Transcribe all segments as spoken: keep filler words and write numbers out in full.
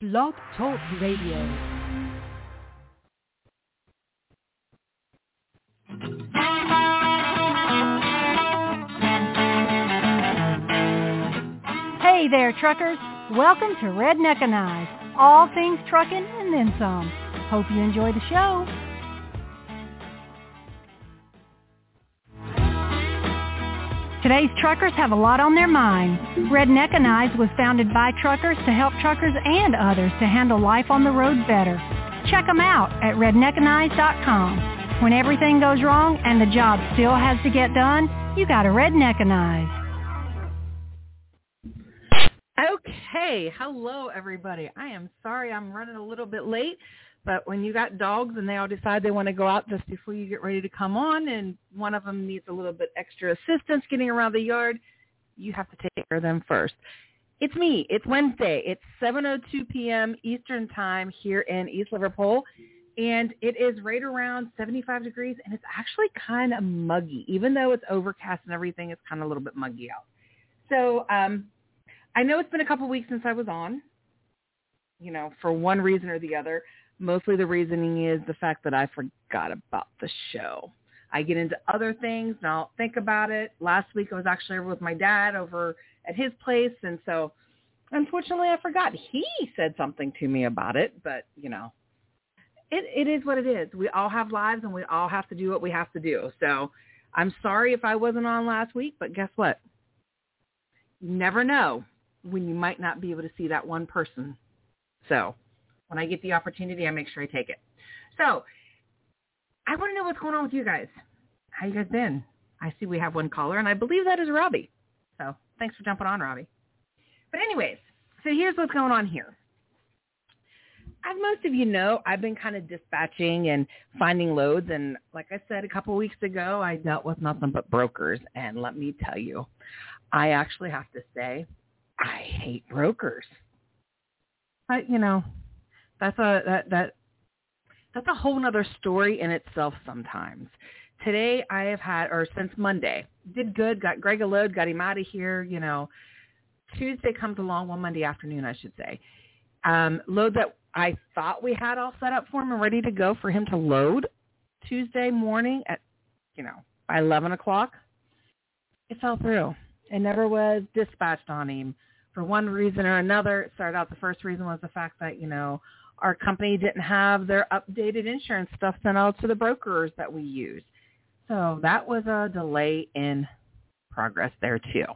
Blog Talk Radio. Hey there, truckers. Welcome to Redneckanize, all things trucking and then some. Hope you enjoy the show. Today's truckers have a lot on their mind. Redneckanize was founded by truckers to help truckers and others to handle life on the road better. Check them out at redneckanize dot com. When everything goes wrong and the job still has to get done, you got to Redneckanize. Okay, hello everybody. I am sorry I'm running a little bit late, but when you got dogs and they all decide they want to go out just before you get ready to come on, and one of them needs a little bit extra assistance getting around the yard, you have to take care of them first. It's me. It's Wednesday. It's seven oh two p.m. Eastern Time here in East Liverpool, and it is right around seventy-five degrees, and it's actually kind of muggy. Even though it's overcast and everything, it's kind of a little bit muggy out. So um, I know it's been a couple weeks since I was on, you know, for one reason or the other. Mostly the reasoning is the fact that I forgot about the show. I get into other things and I'll think about it. Last week I was actually over with my dad over at his place, and so unfortunately I forgot. He said something to me about it, but, you know, it, it is what it is. We all have lives and we all have to do what we have to do. So I'm sorry if I wasn't on last week, but guess what? You never know when you might not be able to see that one person. So when I get the opportunity, I make sure I take it. So I want to know what's going on with you guys. How you guys been? I see we have one caller, and I believe that is Robbie. So thanks for jumping on, Robbie. But anyways, so here's what's going on here. As most of you know, I've been kind of dispatching and finding loads. And like I said a couple of weeks ago, I dealt with nothing but brokers. And let me tell you, I actually have to say, I hate brokers. I, you know, that's a that that that's a whole nother story in itself sometimes. Today I have had, or since Monday, did good, got Greg a load, got him out of here, you know. Tuesday comes along, well, Monday afternoon, I should say. Um, load that I thought we had all set up for him and ready to go for him to load Tuesday morning at, you know, by eleven o'clock. It fell through. It never was dispatched on him. For one reason or another, it started out the first reason was the fact that, you know, our company didn't have their updated insurance stuff sent out to the brokers that we use. So that was a delay in progress there too.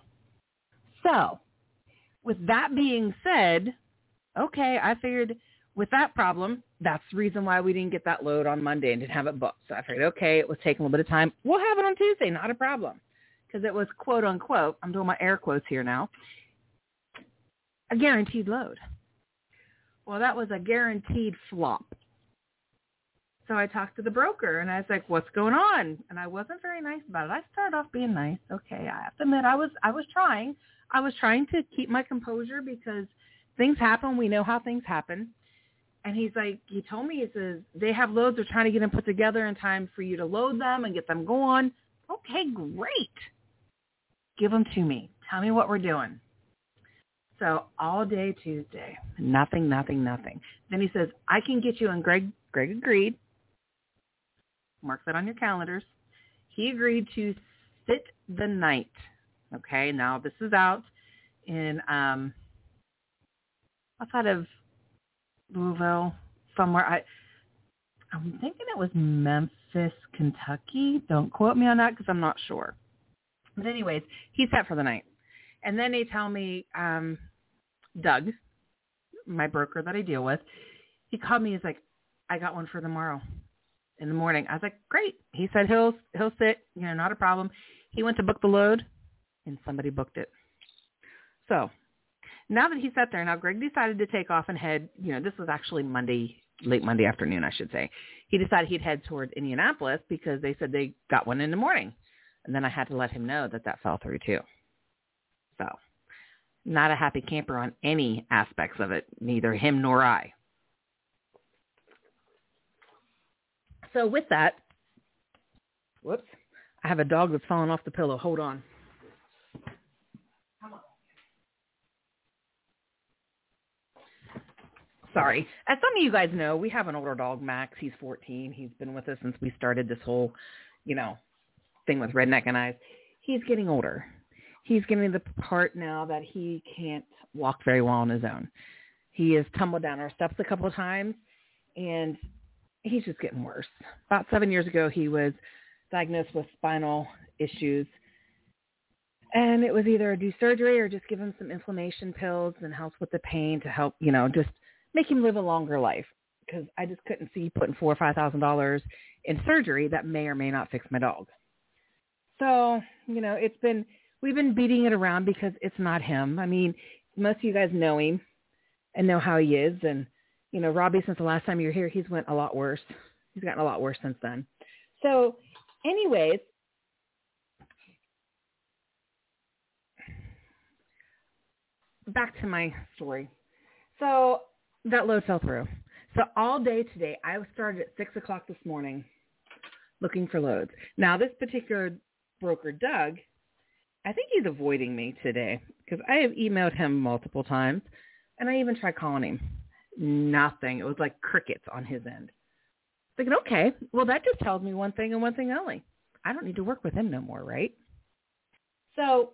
So with that being said, okay, I figured with that problem, that's the reason why we didn't get that load on Monday and didn't have it booked. So I figured, okay, it was taking a little bit of time. We'll have it on Tuesday, not a problem. Because it was quote unquote, I'm doing my air quotes here now, a guaranteed load. Well, that was a guaranteed flop. So I talked to the broker, and I was like, what's going on? And I wasn't very nice about it. I started off being nice. Okay, I have to admit, I was I was trying. I was trying to keep my composure because things happen. We know how things happen. And he's like, he told me, he says, they have loads. They're trying to get them put together in time for you to load them and get them going. Okay, great. Give them to me. Tell me what we're doing. So all day Tuesday, nothing, nothing, nothing. Then he says, I can get you, and Greg, Greg agreed. Mark that on your calendars. He agreed to sit the night. Okay, now this is out in um, outside of Louisville, somewhere. I, I'm thinking it was Memphis, Kentucky. Don't quote me on that because I'm not sure. But anyways, he sat for the night. And then they tell me, um, Doug, my broker that I deal with, he called me. He's like, I got one for tomorrow in the morning. I was like, great. He said he'll he'll sit, you know, not a problem. He went to book the load, and somebody booked it. So now that he sat there, now Greg decided to take off and head, you know, this was actually Monday, late Monday afternoon, I should say. He decided he'd head toward Indianapolis because they said they got one in the morning. And then I had to let him know that that fell through too. So not a happy camper on any aspects of it, neither him nor I. So with that, whoops, I have a dog that's falling off the pillow. Hold on. Come on. sorry. As some of you guys know, we have an older dog, Max. He's fourteen. He's been with us since we started this whole, you know, thing with Redneck and Eyes. He's getting older. He's getting to the part now that he can't walk very well on his own. He has tumbled down our steps a couple of times, and he's just getting worse. About seven years ago, he was diagnosed with spinal issues, and it was either do surgery or just give him some inflammation pills and help with the pain to help, you know, just make him live a longer life, because I just couldn't see putting four or five thousand dollars in surgery that may or may not fix my dog. So, you know, it's been we've been beating it around because it's not him. I mean, most of you guys know him and know how he is, and you know, Robbie, since the last time you were here, he's went a lot worse. He's gotten a lot worse since then. So, anyways, back to my story. So that load fell through. So all day today, I started at six o'clock this morning looking for loads. Now, this particular broker, Doug, I think he's avoiding me today because I have emailed him multiple times, and I even tried calling him. Nothing. It was like crickets on his end. Thinking, okay, well, that just tells me one thing and one thing only. I don't need to work with him no more, right? So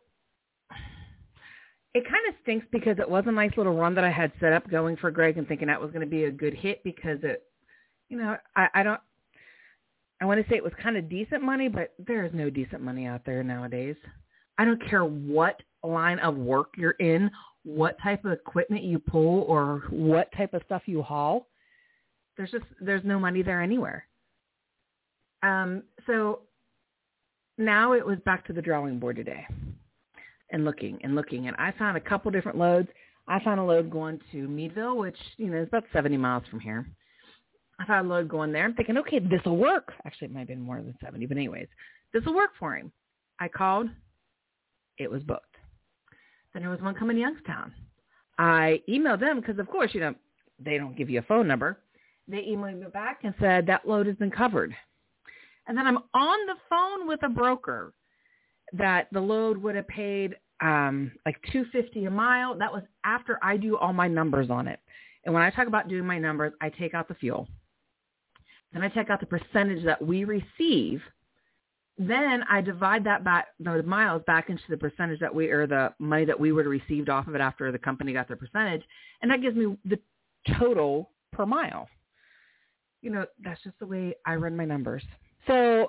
it kind of stinks because it was a nice little run that I had set up going for Greg and thinking that was going to be a good hit because it, you know, I, I don't, I want to say it was kind of decent money, but there is no decent money out there nowadays. I don't care what line of work you're in, what type of equipment you pull, or what type of stuff you haul. There's just, there's no money there anywhere. Um, so now it was back to the drawing board today and looking and looking. And I found a couple different loads. I found a load going to Meadville, which, you know, is about seventy miles from here. I found a load going there. I'm thinking, okay, this will work. Actually, it might have been more than seventy, but anyways, this will work for him. I called. It was booked. Then there was one coming to Youngstown. I emailed them because, of course, you know, they don't give you a phone number. They emailed me back and said that load has been covered. And then I'm on the phone with a broker that the load would have paid um, like two hundred fifty dollars a mile. That was after I do all my numbers on it. And when I talk about doing my numbers, I take out the fuel. Then I take out the percentage that we receive. Then I divide that back, those miles back into the percentage that we, or the money that we would have received off of it after the company got their percentage. And that gives me the total per mile. You know, that's just the way I run my numbers. So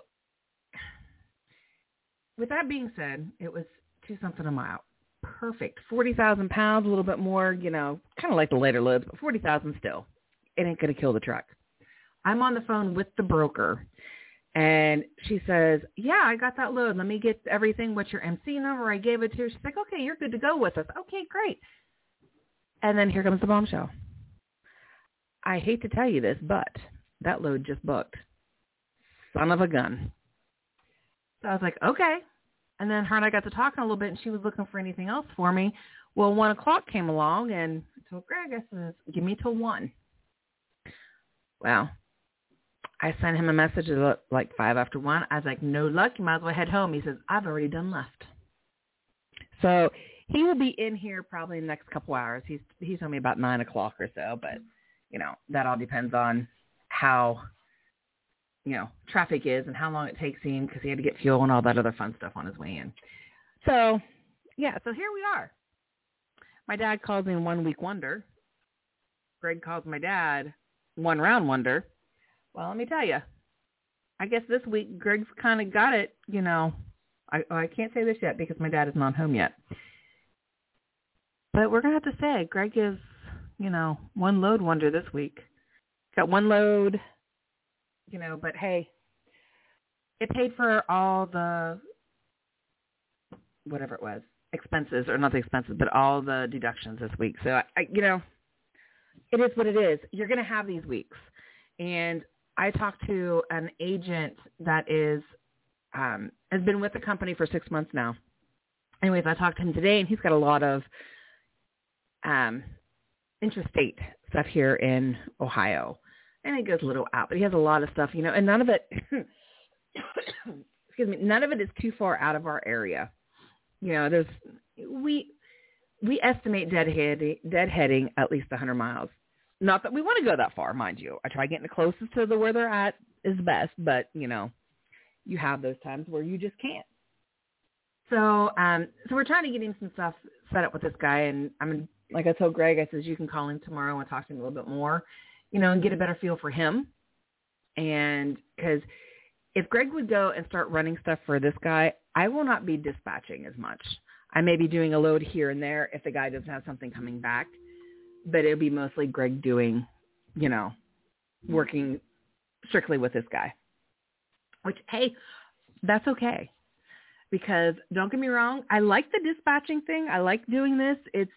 with that being said, it was two something a mile. Perfect. forty thousand pounds, a little bit more, you know, kind of like the later loads, but forty thousand still. It ain't going to kill the truck. I'm on the phone with the broker. And she says, yeah, I got that load. Let me get everything. What's your M C number? I gave it to her. She's like, okay, you're good to go with us. Okay, great. And then here comes the bombshell. I hate to tell you this, but that load just booked. Son of a gun. So I was like, okay. And then her and I got to talking a little bit, and she was looking for anything else for me. Well, one o'clock came along, and I told Greg, I said, give me till one. Well, I sent him a message at like five after one. I was like, no luck. You might as well head home. He says, I've already done left. So he will be in here probably in the next couple hours. He's he told me about nine o'clock or so, but, you know, that all depends on how, you know, traffic is and how long it takes him because he had to get fuel and all that other fun stuff on his way in. So, yeah, so here we are. My dad calls me one week wonder. Greg calls my dad one round wonder. Well, let me tell you, I guess this week Greg's kind of got it, you know. I I can't say this yet because my dad is not home yet. But we're going to have to say Greg is, you know, one load wonder this week. Got one load, you know, but hey, it paid for all the, whatever it was, expenses, or not the expenses, but all the deductions this week. So, I, I you know, it is what it is. You're going to have these weeks. And I talked to an agent that is um, has been with the company for six months now. Anyways, I talked to him today, and he's got a lot of um, intrastate stuff here in Ohio. And he goes a little out, but he has a lot of stuff, you know, and none of it, excuse me, none of it is too far out of our area. You know, there's, we, we estimate deadhead, deadheading at least one hundred miles. Not that we want to go that far, mind you. I try getting the closest to the where they're at is best, but, you know, you have those times where you just can't. So, um, so we're trying to get him some stuff set up with this guy, and I'm like I told Greg, I says you can call him tomorrow and talk to him a little bit more, you know, and get a better feel for him. And because if Greg would go and start running stuff for this guy, I will not be dispatching as much. I may be doing a load here and there if the guy doesn't have something coming back, but it'll be mostly Greg doing, you know, working strictly with this guy, which, hey, that's okay. Because don't get me wrong, I like the dispatching thing. I like doing this. It's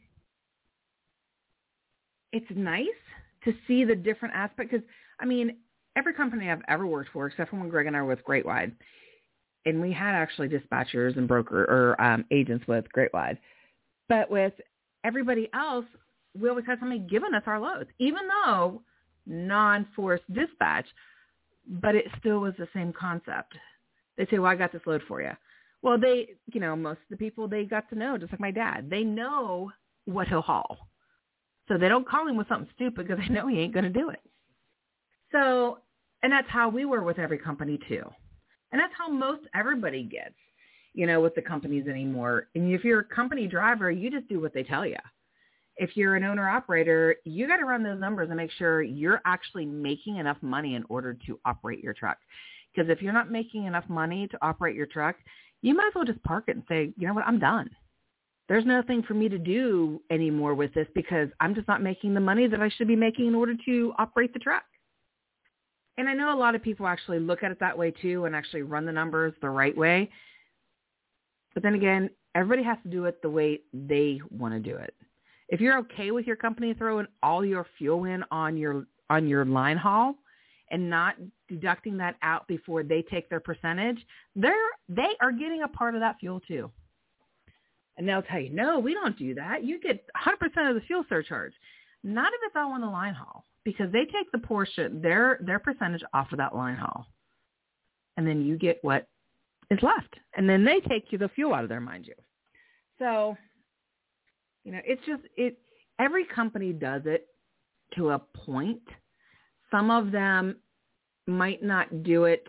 it's nice to see the different aspects. Because, I mean, every company I've ever worked for, except for when Greg and I were with Great Wide, and we had actually dispatchers and broker or um, agents with Great Wide. But with everybody else, we always had somebody giving us our loads, even though non-forced dispatch, but it still was the same concept. They say, well, I got this load for you. Well, they, you know, most of the people they got to know, just like my dad, they know what he'll haul. So they don't call him with something stupid because they know he ain't going to do it. So, and that's how we were with every company too. And that's how most everybody gets, you know, with the companies anymore. And if you're a company driver, you just do what they tell you. If you're an owner-operator, you got to run those numbers and make sure you're actually making enough money in order to operate your truck. Because if you're not making enough money to operate your truck, you might as well just park it and say, you know what, I'm done. There's nothing for me to do anymore with this because I'm just not making the money that I should be making in order to operate the truck. And I know a lot of people actually look at it that way too and actually run the numbers the right way. But then again, everybody has to do it the way they want to do it. If you're okay with your company throwing all your fuel in on your on your line haul and not deducting that out before they take their percentage, they're they are getting a part of that fuel too. And they'll tell you, no, we don't do that. You get one hundred percent of the fuel surcharge. Not if it's all on the line haul, because they take the portion, their their percentage off of that line haul. And then you get what is left. And then they take you the fuel out of there, mind you. So, you know, it's just, it. every company does it to a point. Some of them might not do it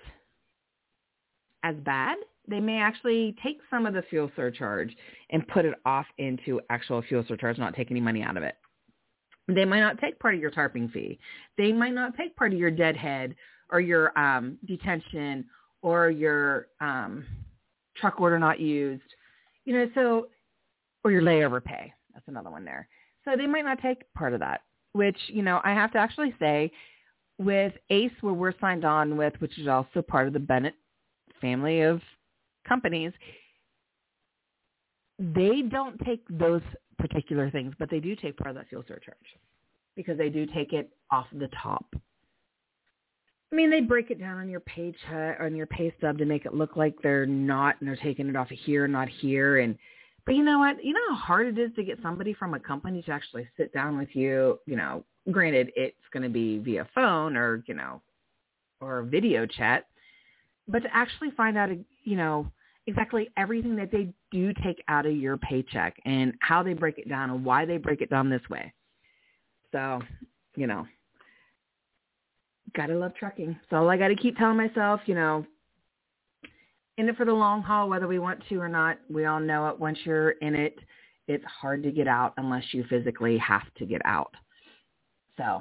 as bad. They may actually take some of the fuel surcharge and put it off into actual fuel surcharge, not take any money out of it. They might not take part of your tarping fee. They might not take part of your deadhead or your um, detention or your um, truck order not used, you know, so, or your layover pay. That's another one there. So they might not take part of that, which, you know, I have to actually say with ACE, where we're signed on with, which is also part of the Bennett family of companies, they don't take those particular things, but they do take part of that fuel surcharge because they do take it off the top. I mean, they break it down on your paycheck, on your pay stub to make it look like they're not, and they're taking it off of here, not here. And, but you know what? You know how hard it is to get somebody from a company to actually sit down with you. You know, granted, it's going to be via phone or, you know, or video chat, but to actually find out, you know, exactly everything that they do take out of your paycheck and how they break it down and why they break it down this way. So, you know, gotta love trucking. So I got to keep telling myself, you know, in it for the long haul, whether we want to or not. We all know it. Once you're in it, it's hard to get out unless you physically have to get out. So,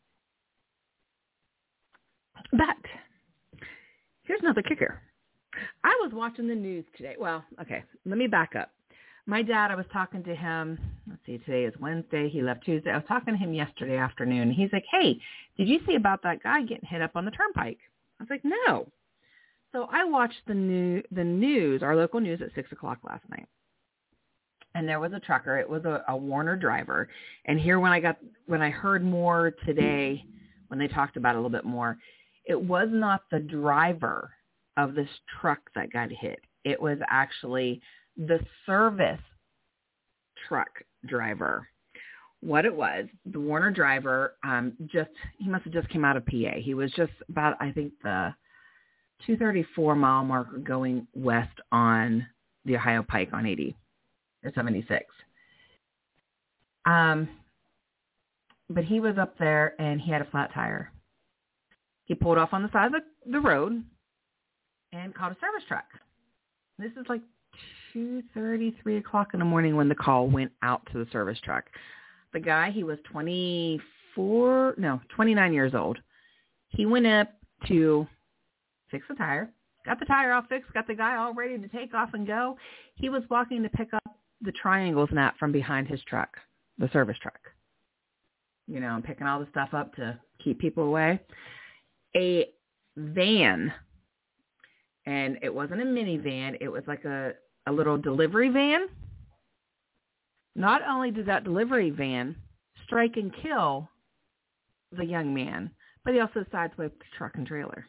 but here's another kicker. I was watching the news today. Well, okay, let me back up. My dad, I was talking to him. Let's see, today is Wednesday. He left Tuesday. I was talking to him yesterday afternoon. He's like, hey, did you see about that guy getting hit up on the turnpike? I was like, no. So I watched the new, the news, our local news at six o'clock last night. And there was a trucker. It was a, a Warner driver. And here when I got, when I heard more today, when they talked about it a little bit more, it was not the driver of this truck that got hit. It was actually the service truck driver. What it was, the Warner driver, um, just, he must have just came out of P A. He was just about, I think, the two thirty-four mile marker going west on the Ohio Pike on eighty or seventy-six. Um, but he was up there and he had a flat tire. He pulled off on the side of the, the road and called a service truck. This is like two thirty, three o'clock in the morning when the call went out to the service truck. The guy, he was twenty-four, no, twenty-nine years old. He went up to fix the tire, got the tire all fixed, got the guy all ready to take off and go. He was walking to pick up the triangles mat from behind his truck, the service truck. You know, and picking all the stuff up to keep people away. A van, and it wasn't a minivan, it was like a, a little delivery van. Not only did that delivery van strike and kill the young man, but he also sideswiped the truck and trailer.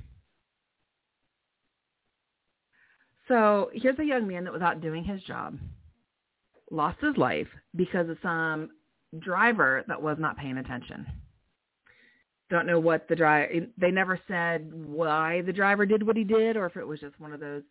So here's a young man that was out doing his job, lost his life because of some driver that was not paying attention. Don't know what the driver, they never said why the driver did what he did, or if it was just one of those,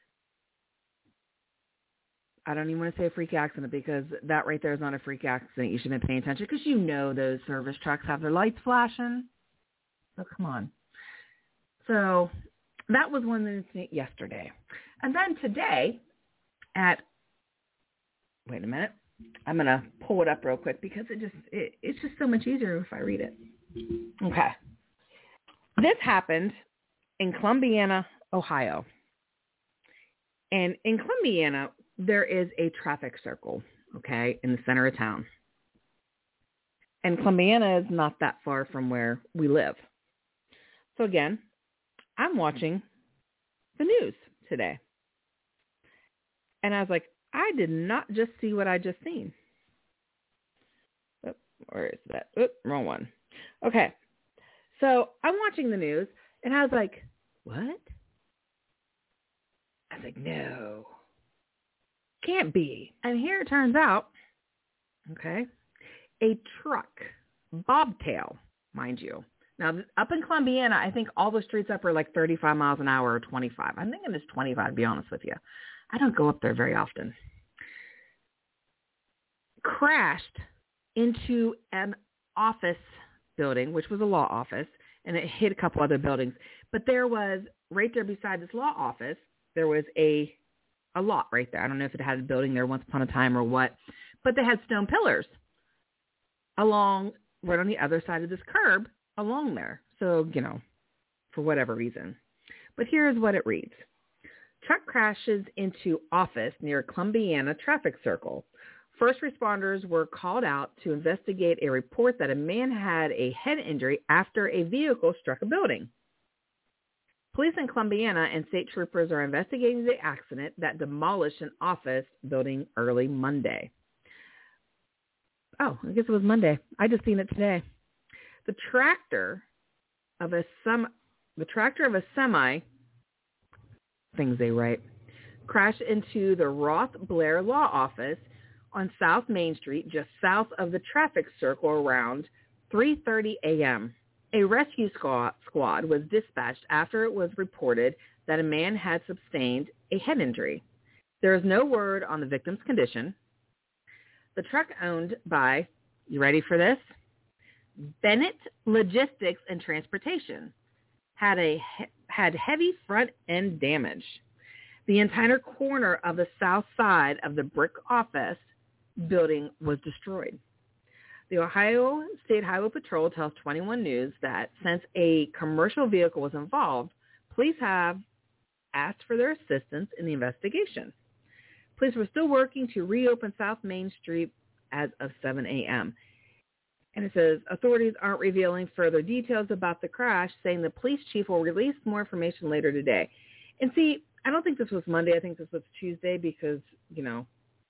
I don't even want to say a freak accident, because that right there is not a freak accident. You should have been paying attention, because you know those service trucks have their lights flashing. So come on. So that was one incident yesterday. And then today at, wait a minute, I'm going to pull it up real quick because it just, it, it's just so much easier if I read it. Okay. This happened in Columbiana, Ohio. And in Columbiana, there is a traffic circle, okay, in the center of town. And Columbiana is not that far from where we live. So again, I'm watching the news today. And I was like, I did not just see what I just seen. Oh, where is that? Oop, wrong one. Okay. So I'm watching the news, and I was like, what? I was like, no. Can't be. And here it turns out, okay, a truck, bobtail, mind you. Now, up in Columbiana, I think all the streets up are like thirty-five miles an hour or twenty-five. I'm thinking it's twenty-five, to be honest with you. I don't go up there very often. Crashed into an office building, which was a law office, and it hit a couple other buildings. But there was, right there beside this law office, there was a a lot right there. I don't know if it had a building there once upon a time or what, but they had stone pillars along, right on the other side of this curb along there. So, you know, for whatever reason. But here's what it reads. Truck crashes into office near Columbiana traffic circle. First responders were called out to investigate a report that a man had a head injury after a vehicle struck a building. Police in Columbiana and state troopers are investigating the accident that demolished an office building early Monday. Oh, I guess it was Monday. I just seen it today. The tractor of a sem- the tractor of a semi, things they write, crashed into the Roth Blair Law Office on South Main Street, just south of the traffic circle, around three thirty a.m. A rescue squad was dispatched after it was reported that a man had sustained a head injury. There is no word on the victim's condition. The truck, owned by, you ready for this? Bennett Logistics and Transportation, had a had heavy front end damage. The entire corner of the south side of the brick office building was destroyed. The Ohio State Highway Patrol tells twenty-one News that since a commercial vehicle was involved, police have asked for their assistance in the investigation. Police were still working to reopen South Main Street as of seven a.m. And it says authorities aren't revealing further details about the crash, saying the police chief will release more information later today. And see, I don't think this was Monday. I think this was Tuesday because, you know,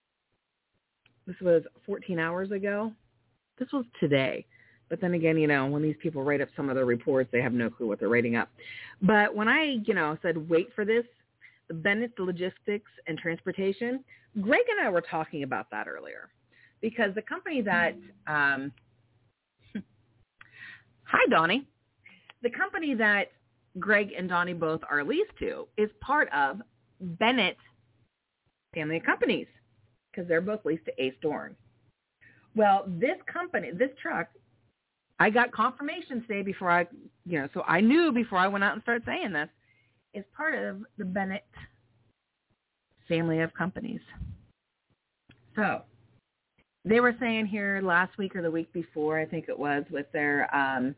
this was fourteen hours ago. This was today. But then again, you know, when these people write up some of the reports, they have no clue what they're writing up. But when I, you know, said wait for this, the Bennett Logistics and Transportation, Greg and I were talking about that earlier. Because the company that, um, hi, Donnie. The company that Greg and Donnie both are leased to is part of Bennett Family of Companies because they're both leased to Ace Dorn. Well, this company, this truck I got confirmation today before I, you know, so I knew before I went out and started saying this, is part of the Bennett family of companies. So they were saying here last week or the week before, I think it was, with their um,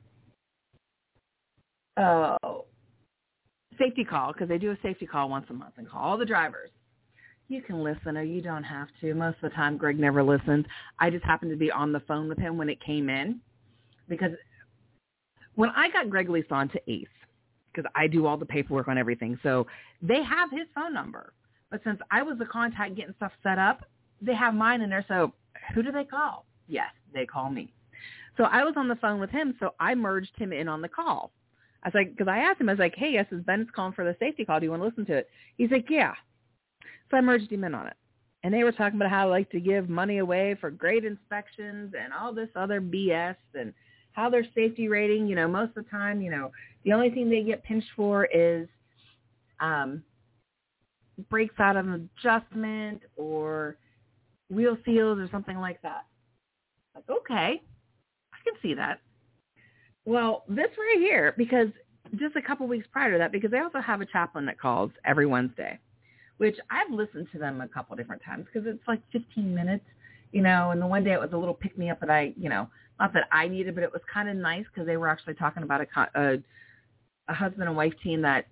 oh, safety call, because they do a safety call once a month and call all the drivers. You can listen or you don't have to. Most of the time, Greg never listens. I just happened to be on the phone with him when it came in, because when I got Greg leased on to Ace, because I do all the paperwork on everything, so they have his phone number. But since I was the contact getting stuff set up, they have mine in there. So who do they call? Yes, they call me. So I was on the phone with him, so I merged him in on the call. I was like, because I asked him, I was like, hey, yes, is Bennett's calling for the safety call. Do you want to listen to it? He's like, yeah. So I merged him in on it. And they were talking about how I like to give money away for great inspections and all this other B S and how their safety rating, you know, most of the time, you know, the only thing they get pinched for is um, breaks out of an adjustment or wheel seals or something like that. Like, okay, I can see that. Well, this right here, because just a couple weeks prior to that, because they also have a chaplain that calls every Wednesday, which I've listened to them a couple different times because it's like fifteen minutes, you know, and the one day it was a little pick-me-up that I, you know, not that I needed, but it was kind of nice because they were actually talking about a, a, a husband and wife team that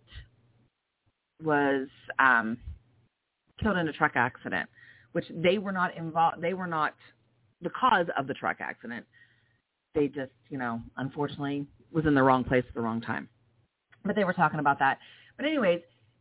was um, killed in a truck accident, which they were not involved. They were not the cause of the truck accident. They just, you know, unfortunately was in the wrong place at the wrong time. But they were talking about that. But anyways,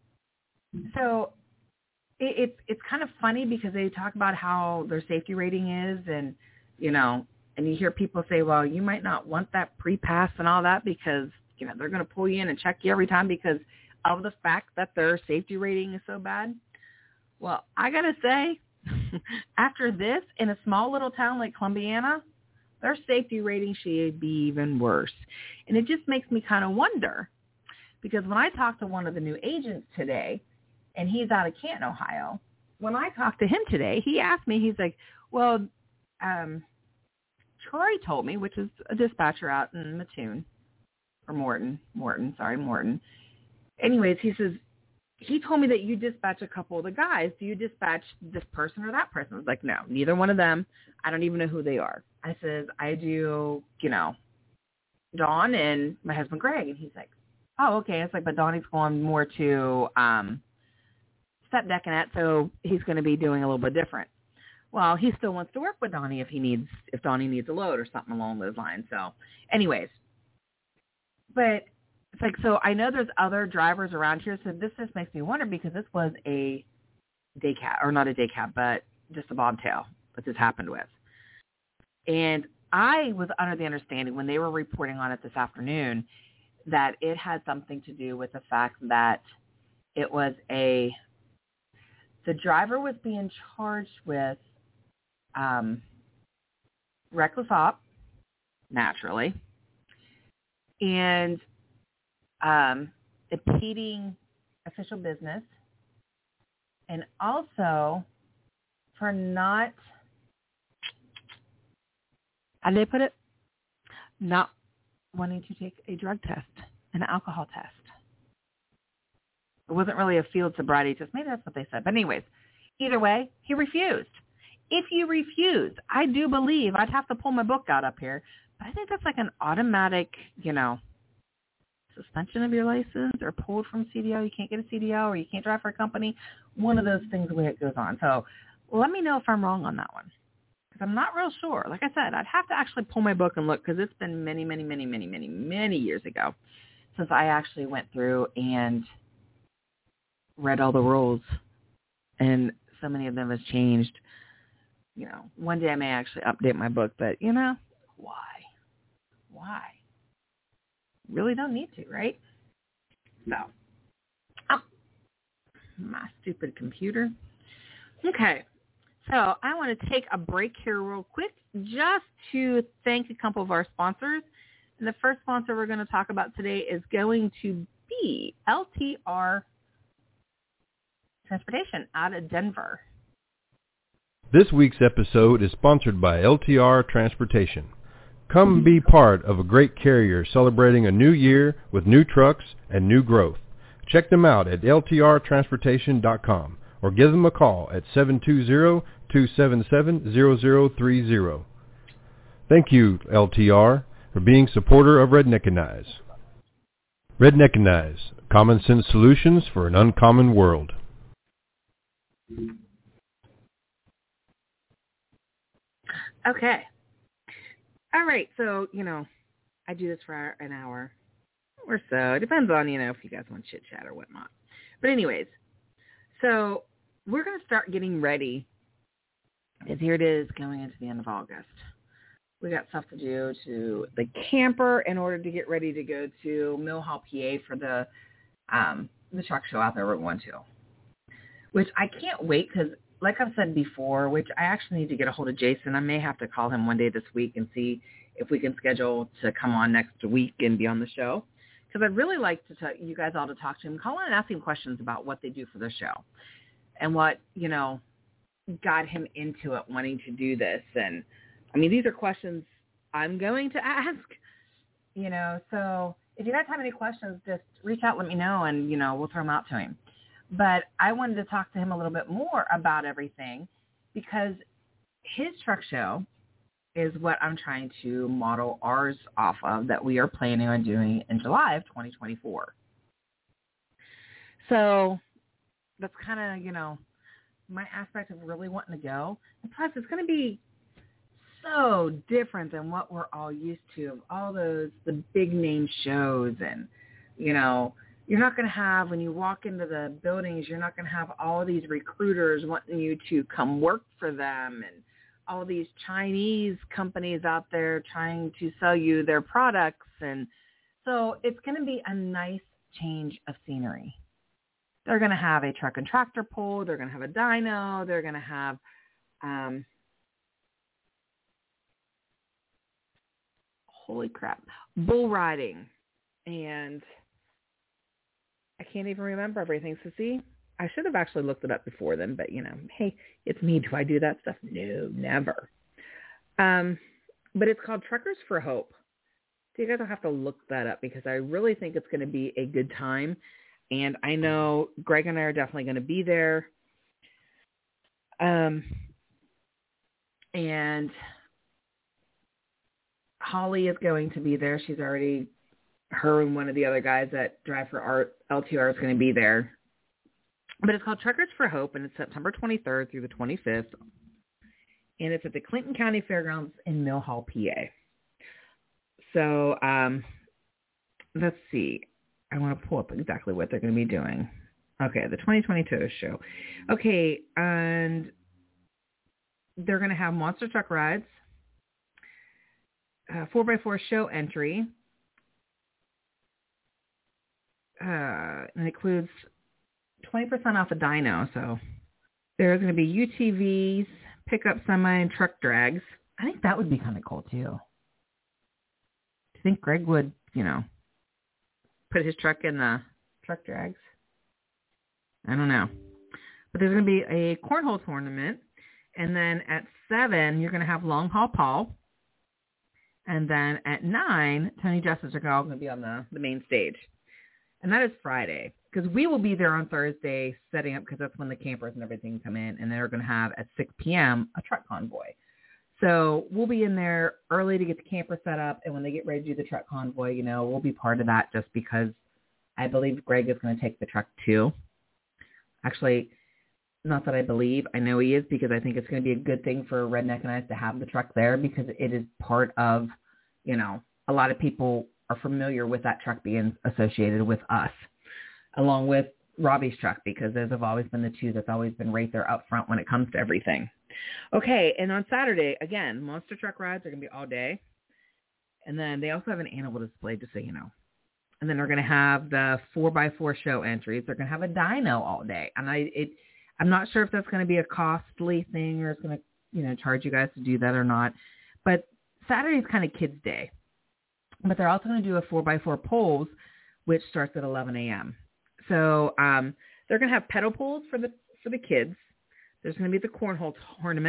so it, it's it's kind of funny because they talk about how their safety rating is, and, you know, and you hear people say, well, you might not want that pre-pass and all that because, you know, they're going to pull you in and check you every time because of the fact that their safety rating is so bad. Well, I got to say, after this, in a small little town like Columbiana, their safety rating should be even worse. And it just makes me kind of wonder, because when I talked to one of the new agents today, and he's out of Canton, Ohio, when I talked to him today, he asked me, he's like, well, um, Troy told me, which is a dispatcher out in Mattoon, or Morton, Morton, sorry, Morton. Anyways, he says, he told me that you dispatch a couple of the guys. Do you dispatch this person or that person? I was like, no, neither one of them. I don't even know who they are. I says, I do, you know, Dawn and my husband, Greg. And he's like, oh, okay. It's like, but Donnie's going more to um, step deckinette, so he's going to be doing a little bit different. Well, he still wants to work with Donnie if he needs, if Donnie needs a load or something along those lines. So anyways, but it's like, so I know there's other drivers around here, so this just makes me wonder, because this was a day cab, or not a day cab, but just a bobtail that this happened with. And I was under the understanding when they were reporting on it this afternoon that it had something to do with the fact that it was a, the driver was being charged with um, reckless op, naturally, and um, impeding official business, and also for not, how did they put it? Not wanting to take a drug test, an alcohol test. It wasn't really a field sobriety test. Maybe that's what they said. But anyways, either way, he refused. If you refuse, I do believe, I'd have to pull my book out up here, but I think that's like an automatic, you know, suspension of your license or pulled from C D L. You can't get a C D L, or you can't drive for a company. One of those things, the way it goes on. So let me know if I'm wrong on that one, because I'm not real sure. Like I said, I'd have to actually pull my book and look, because it's been many, many, many, many, many, many years ago since I actually went through and read all the rules, and so many of them has changed. You know, one day I may actually update my book, but, you know, why? Why? Really don't need to, right? So, oh, my stupid computer. Okay, so I want to take a break here real quick just to thank a couple of our sponsors. And the first sponsor we're going to talk about today is going to be L T R Transportation out of Denver. This week's episode is sponsored by L T R Transportation. Come be part of a great carrier celebrating a new year with new trucks and new growth. Check them out at L T R transportation dot com or give them a call at seven two zero, two seven seven, zero zero three zero. Thank you, L T R, for being supporter of Redneckinize. Redneckinize, common sense solutions for an uncommon world. Okay. All right. So, you know, I do this for an hour or so. It depends on, you know, if you guys want chit chat or whatnot. But anyways, so we're going to start getting ready because here it is going into the end of August. We got stuff to do to the camper in order to get ready to go to Mill Hall, P A for the um, the truck show out there we're going to, which I can't wait because, like I've said before, which I actually need to get a hold of Jason. I may have to call him one day this week and see if we can schedule to come on next week and be on the show because I'd really like to t- you guys all to talk to him, call in and ask him questions about what they do for the show and what, you know, got him into it, wanting to do this. And I mean, these are questions I'm going to ask, you know, so if you guys have any questions, just reach out, let me know, and, you know, we'll throw them out to him. But I wanted to talk to him a little bit more about everything because his truck show is what I'm trying to model ours off of that we are planning on doing in July of twenty twenty-four. So that's kind of, you know, my aspect of really wanting to go. And plus, it's going to be so different than what we're all used to of all those, the big name shows. And, you know, you're not going to have, when you walk into the buildings, you're not going to have all these recruiters wanting you to come work for them and all these Chinese companies out there trying to sell you their products. And so it's going to be a nice change of scenery. They're going to have a truck and tractor pull. They're going to have a dyno. They're going to have, um, holy crap, bull riding. And I can't even remember everything. So see, I should have actually looked it up before then, but you know, hey, it's me. Do I do that stuff? No, never. Um, but it's called Truckers for Hope. So you guys will have to look that up because I really think it's going to be a good time. And I know Greg and I are definitely going to be there. Um, and Holly is going to be there. She's already, her and one of the other guys that drive for Art, L T R is going to be there. But it's called Truckers for Hope, and it's September twenty-third through the twenty-fifth. And it's at the Clinton County Fairgrounds in Mill Hall, P A. So um, let's see. I want to pull up exactly what they're going to be doing. Okay, the twenty twenty-two show. Okay, and they're going to have monster truck rides, uh, four by four show entry, uh, and it includes twenty percent off a dyno. So there's going to be U T Vs, pickup semi, and truck drags. I think that would be kind of cool, too. Do you think Greg would, you know, put his truck in the truck drags? I don't know. But there's going to be a cornhole tournament. And then at seven, you're going to have Long Haul Paul. And then at nine, Tony Justice are all going to be on the, the main stage. And that is Friday. Because we will be there on Thursday setting up because that's when the campers and everything come in. And they're going to have at six p.m. a truck convoy. So we'll be in there early to get the camper set up. And when they get ready to do the truck convoy, you know, we'll be part of that just because I believe Greg is going to take the truck too. Actually, not that I believe. I know he is because I think it's going to be a good thing for Redneckinize to have the truck there because it is part of, you know, a lot of people are familiar with that truck being associated with us, along with Robbie's truck because those have always been the two that's always been right there up front when it comes to everything. Okay, and on Saturday, again, monster truck rides are going to be all day. And then they also have an animal display, just so you know. And then they're going to have the four by four show entries. They're going to have a dyno all day. And I, it, I'm not sure if that's going to be a costly thing or it's going to, you know, charge you guys to do that or not. But Saturday's kind of kids' day. But they're also going to do a four by four polls, which starts at eleven a.m. So um, they're going to have pedal pulls for the for the kids. There's going to be the cornhole tournament,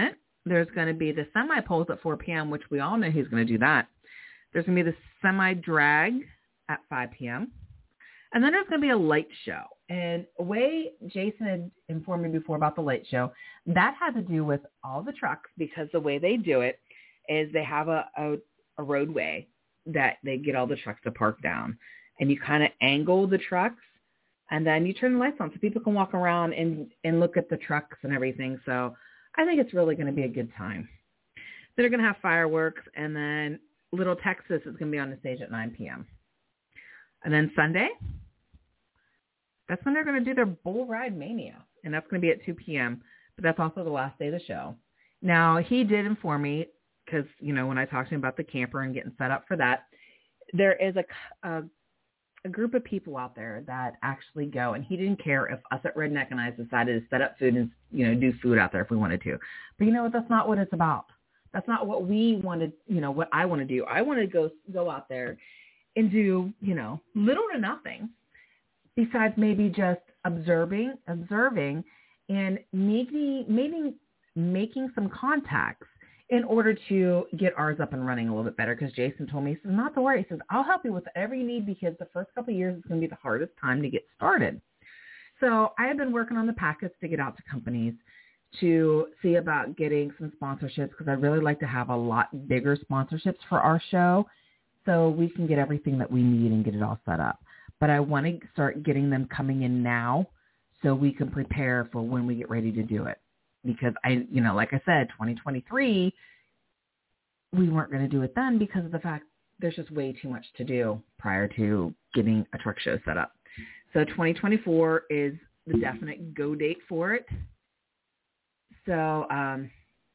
There's going to be the semi-poles at four p.m., which we all know he's going to do that. There's going to be the semi-drag at five p.m. And then there's going to be a light show. And the way Jason had informed me before about the light show, that had to do with all the trucks, because the way they do it is they have a, a, a roadway that they get all the trucks to park down. And you kind of angle the trucks, and then you turn the lights on so people can walk around and, and look at the trucks and everything. So I think it's really going to be a good time. They're going to have fireworks, and then Little Texas is going to be on the stage at nine p.m. And then Sunday, that's when they're going to do their Bull Ride Mania, and that's going to be at two p.m., but that's also the last day of the show. Now, he did inform me, because, you know, when I talked to him about the camper and getting set up for that, there is a, a, a group of people out there that actually go, and he didn't care if us at Redneck and I decided to set up food and, you know, do food out there if we wanted to. But you know what? That's not what it's about. That's not what we wanted, you know, what I want to do. I want to go go out there and do, you know, little to nothing besides maybe just observing, observing, and maybe, maybe making some contacts in order to get ours up and running a little bit better. Because Jason told me, he says, not to worry. He says, I'll help you with whatever you need, because the first couple of years is going to be the hardest time to get started. So I have been working on the packets to get out to companies to see about getting some sponsorships, because I'd really like to have a lot bigger sponsorships for our show so we can get everything that we need and get it all set up. But I want to start getting them coming in now so we can prepare for when we get ready to do it. Because I, you know, like I said, twenty twenty-three, we weren't going to do it then because of the fact there's just way too much to do prior to getting a truck show set up. So twenty twenty-four is the definite go date for it. So, um,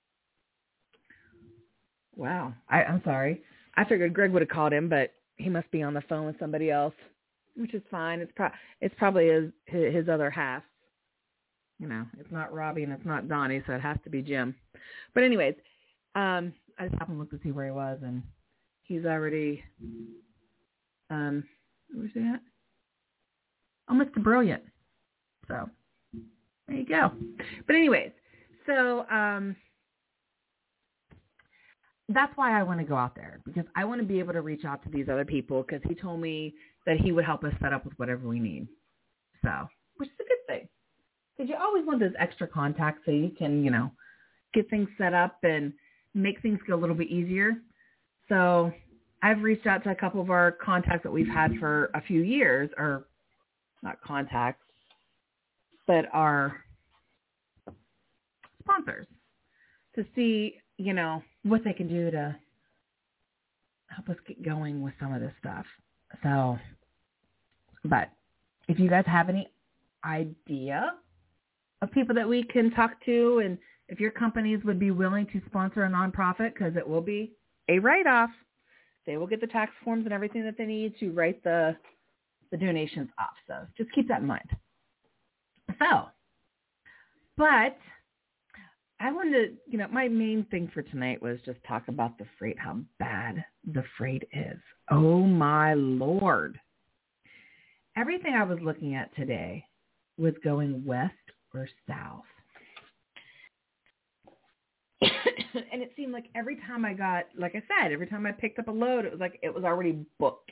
wow, I, I'm sorry. I figured Greg would have called him, but he must be on the phone with somebody else, which is fine. It's, pro- it's probably his, his other half. You know, it's not Robbie and it's not Donnie, so it has to be Jim. But anyways, um, I just happened to look to see where he was, and he's already, um, where's he at? Oh, Mister Brilliant. So, there you go. But anyways, so um, that's why I want to go out there, because I want to be able to reach out to these other people, because he told me that he would help us set up with whatever we need. So, which is a good thing. Because you always want those extra contacts so you can, you know, get things set up and make things go a little bit easier. So I've reached out to a couple of our contacts that we've had for a few years, or not contacts, but our sponsors, to see, you know, what they can do to help us get going with some of this stuff. So, but if you guys have any idea of people that we can talk to, and if your companies would be willing to sponsor a nonprofit, because it will be a write-off, they will get the tax forms and everything that they need to write the the donations off. So just keep that in mind. So, but I wanted to, you know, my main thing for tonight was just talk about the freight, how bad the freight is. Oh, my Lord. Everything I was looking at today was going west or south. And it seemed like every time I got, like I said, every time I picked up a load, it was like it was already booked.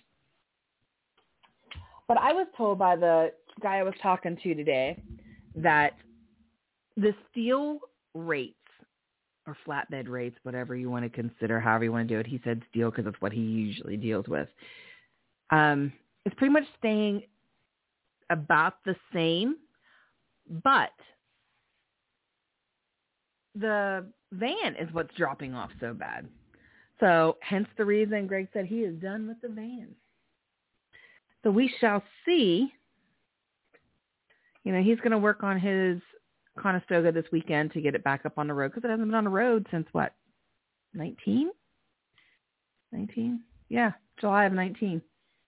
But I was told by the guy I was talking to today that the steel rates, or flatbed rates, whatever you want to consider, however you want to do it, he said steel because that's what he usually deals with, um, it's pretty much staying about the same, but the van is what's dropping off so bad. So hence the reason Greg said he is done with the van. So we shall see. You know, he's going to work on his Conestoga this weekend to get it back up on the road, because it hasn't been on the road since what, nineteen? nineteen? Yeah, July of nineteen.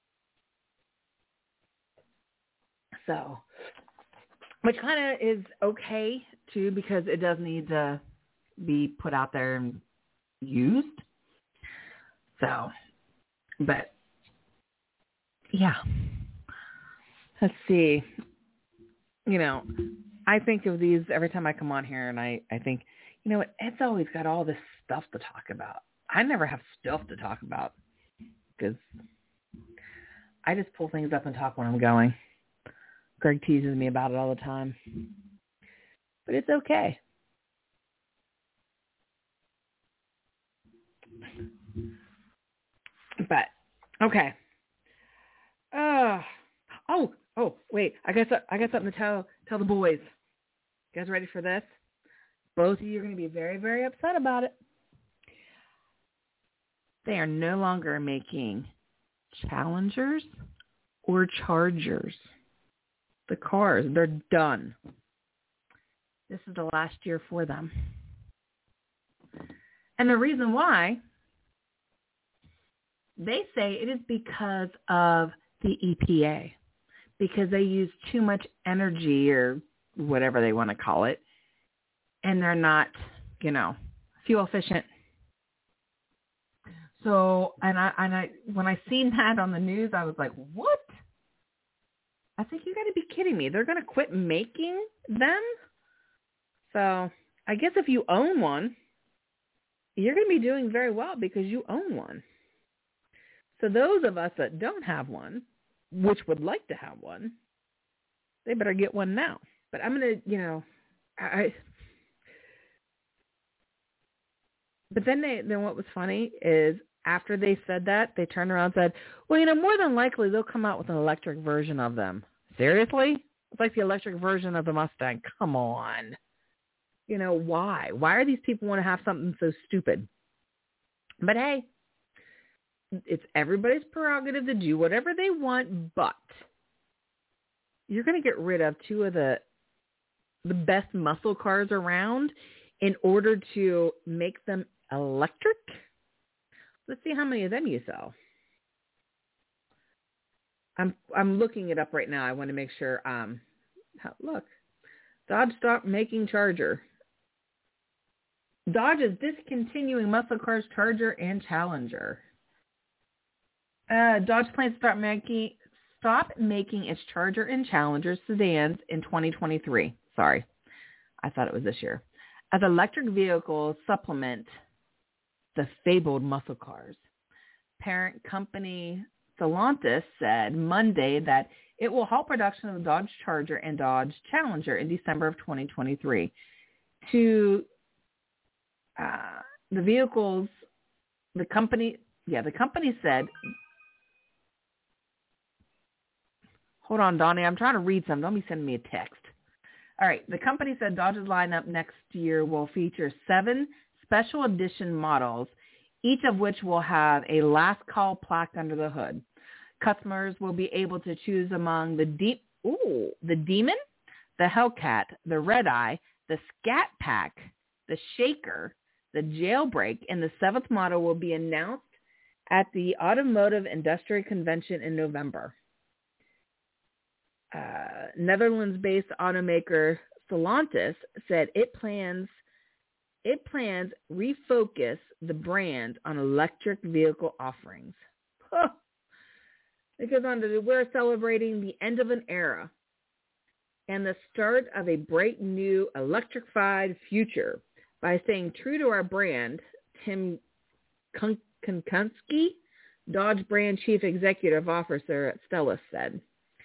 So, which kind of is okay, too, because it does need to be put out there and used. So, but, yeah. Let's see. You know, I think of these every time I come on here, and I, I think, you know, Ed's always got all this stuff to talk about. I never have stuff to talk about because I just pull things up and talk when I'm going. Greg teases me about it all the time. But it's okay. But, okay. Uh, oh, oh, wait. I got, I got something to tell, tell the boys. You guys ready for this? Both of you are going to be very, very upset about it. They are no longer making Challengers or Chargers. The cars, they're done. This is the last year for them. And the reason why, they say it is because of the E P A, because they use too much energy or whatever they want to call it, and they're not, you know, fuel efficient. So, and I, and I, when I seen that on the news, I was like, what? I think you got to be kidding me. They're going to quit making them? So, I guess if you own one, you're going to be doing very well because you own one. So those of us that don't have one, which would like to have one, they better get one now. But I'm going to, you know, I, but then they, then what was funny is after they said that, they turned around and said, well, you know, more than likely they'll come out with an electric version of them. Seriously? It's like the electric version of the Mustang. Come on. You know, why? Why are these people want to have something so stupid? But hey, it's everybody's prerogative to do whatever they want, but you're going to get rid of two of the the best muscle cars around in order to make them electric? Let's see how many of them you sell. I'm I'm looking it up right now. I want to make sure. Um, look, Dodge stopped making Charger. Dodge is discontinuing muscle cars Charger and Challenger. Uh, Dodge plans to start making stop making its Charger and Challenger sedans in twenty twenty-three. Sorry, I thought it was this year. As electric vehicles supplement the fabled muscle cars. Parent company Stellantis said Monday that it will halt production of the Dodge Charger and Dodge Challenger in December of twenty twenty-three. To uh, the vehicles, the company, yeah, the company said, hold on, Donnie, I'm trying to read something. Don't be sending me a text. All right, the company said Dodge's lineup next year will feature seven special edition models, each of which will have a last call plaque under the hood. Customers will be able to choose among the deep, ooh, the Demon, the Hellcat, the Red Eye, the Scat Pack, the Shaker, the Jailbreak, and the seventh model will be announced at the Automotive Industry Convention in November. Uh, Netherlands-based automaker Stellantis said it plans it plans refocus the brand on electric vehicle offerings. Huh. It goes on to, we're celebrating the end of an era and the start of a bright new electrified future by staying true to our brand, Tim Kunkunski, Dodge brand chief executive officer at Stellantis, said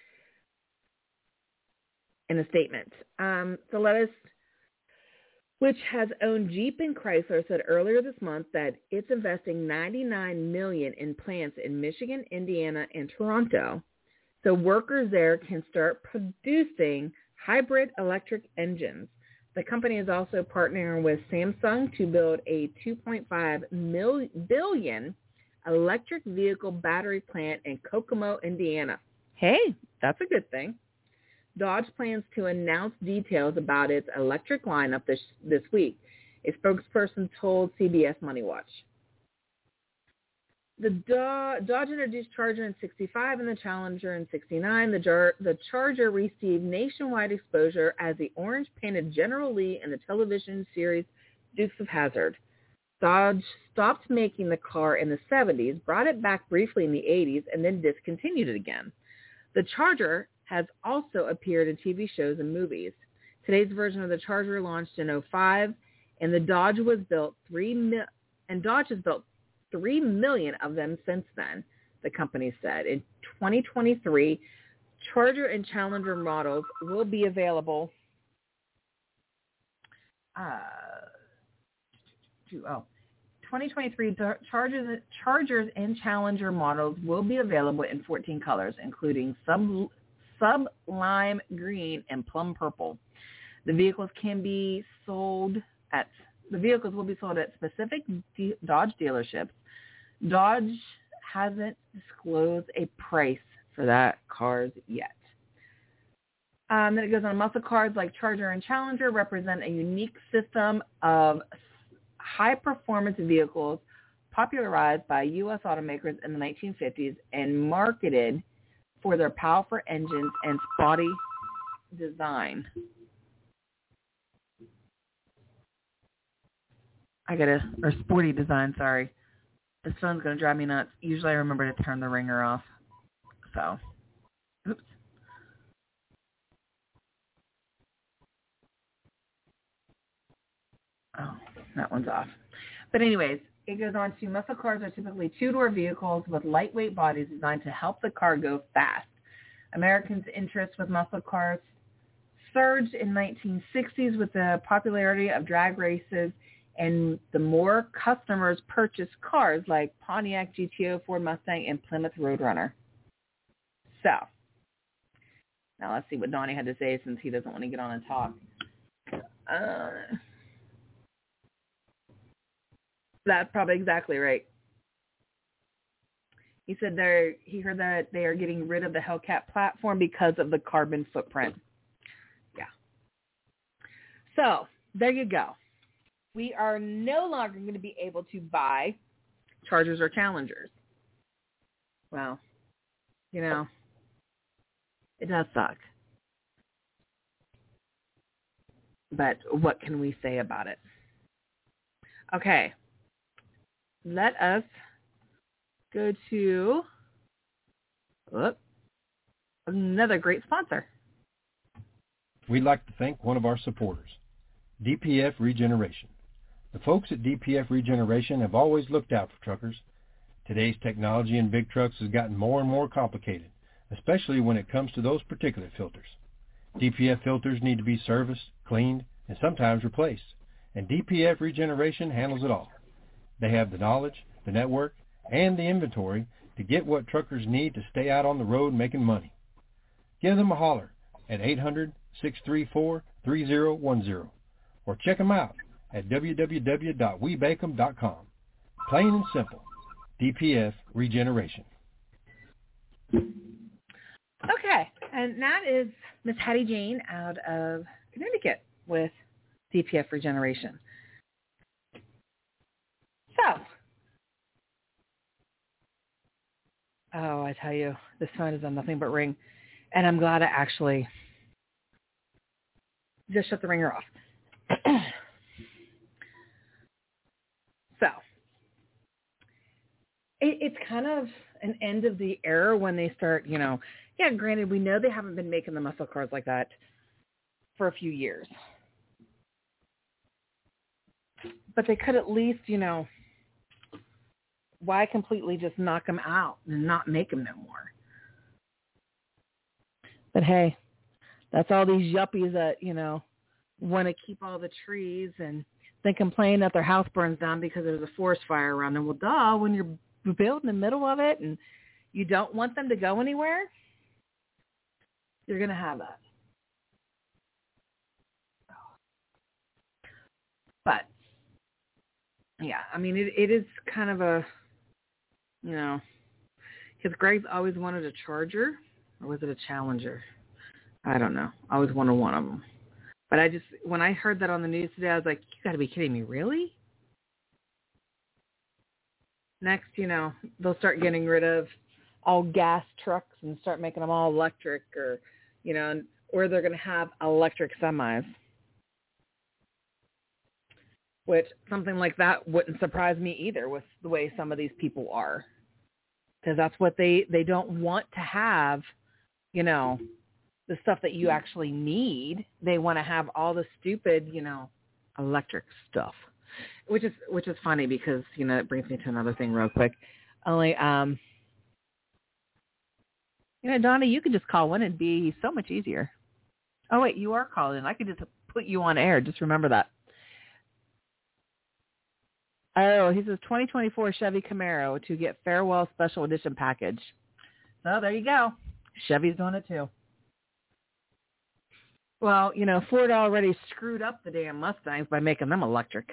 in a statement. Um, Stellantis, which has owned Jeep and Chrysler, said earlier this month that it's investing ninety-nine million dollars in plants in Michigan, Indiana, and Toronto, so workers there can start producing hybrid electric engines. The company is also partnering with Samsung to build a two point five billion dollars electric vehicle battery plant in Kokomo, Indiana. Hey, that's a good thing. Dodge plans to announce details about its electric lineup this this week, a spokesperson told C B S Money Watch. The Do- Dodge introduced Charger in sixty-five and the Challenger in sixty-nine. The, Jar- the Charger received nationwide exposure as the orange-painted General Lee in the television series Dukes of Hazzard. Dodge stopped making the car in the seventies, brought it back briefly in the eighties, and then discontinued it again. The Charger has also appeared in T V shows and movies. Today's version of the Charger launched in oh five And the Dodge was built three mil- and Dodge has built three million of them since then, the company said. In twenty twenty-three, Charger and Challenger models will be available. Uh, to, oh, twenty twenty-three Chargers, Chargers and Challenger models will be available in fourteen colors, including sub, sub lime green and plum purple. The vehicles can be sold at the vehicles will be sold at specific D- Dodge dealerships. Dodge hasn't disclosed a price for that cars yet. Um, then it goes on. Muscle cars like Charger and Challenger represent a unique system of high-performance vehicles popularized by U S automakers in the nineteen fifties and marketed for their powerful engines and sporty design. I got a, or sporty design, sorry. This phone's going to drive me nuts. Usually I remember to turn the ringer off. So, oops. Oh, that one's off. But anyways, it goes on to muscle cars are typically two-door vehicles with lightweight bodies designed to help the car go fast. Americans' interest with muscle cars surged in nineteen sixties with the popularity of drag races, and the more customers purchased cars like Pontiac G T O, Ford Mustang, and Plymouth Roadrunner. So, now let's see what Donnie had to say since he doesn't want to get on and talk. Uh, that's probably exactly right. He said they're, he heard that they are getting rid of the Hellcat platform because of the carbon footprint. Yeah. So, there you go. We are no longer going to be able to buy Chargers or Challengers. Well, you know, it does suck. But what can we say about it? Okay. Let us go to whoop, another great sponsor. We'd like to thank one of our supporters, D P F Regeneration. The folks at D P F Regeneration have always looked out for truckers. Today's technology in big trucks has gotten more and more complicated, especially when it comes to those particulate filters. D P F filters need to be serviced, cleaned, and sometimes replaced, and D P F Regeneration handles it all. They have the knowledge, the network, and the inventory to get what truckers need to stay out on the road making money. Give them a holler at eight hundred, six three four, three zero one zero or check them out at w w w dot we bake em dot com. Plain and simple, D P F Regeneration. Okay, and that is Miss Hattie Jane out of Connecticut with D P F Regeneration. So, oh, I tell you, this phone has done nothing but ring, and I'm glad I actually just shut the ringer off. So, it, it's kind of an end of the era when they start, you know, yeah, granted, we know they haven't been making the muscle cars like that for a few years. But they could at least, you know, why completely just knock them out and not make them no more? But hey, that's all these yuppies that, you know, want to keep all the trees and then complain that their house burns down because there's a forest fire around them. Well, duh, when you're built in the middle of it and you don't want them to go anywhere, you're going to have that. But, yeah, I mean, it, it is kind of a, you know, because Greg's always wanted a Charger, or was it a Challenger? I don't know. I always wanted one of them. But I just, when I heard that on the news today, I was like, you got to be kidding me, really? Next, you know, they'll start getting rid of all gas trucks and start making them all electric, or, you know, or they're going to have electric semis. Which, something like that wouldn't surprise me either with the way some of these people are. Because that's what they, they don't want to have, you know, the stuff that you actually need. They want to have all the stupid, you know, electric stuff, which is which is funny because, you know, it brings me to another thing real quick. Only, um, you know, Donna, you could just call in and be so much easier. Oh, wait, you are calling. I could just put you on air. Just remember that. Oh, he says twenty twenty-four Chevy Camaro to get farewell special edition package. So there you go. Chevy's doing it too. Well, you know, Ford already screwed up the damn Mustangs by making them electric.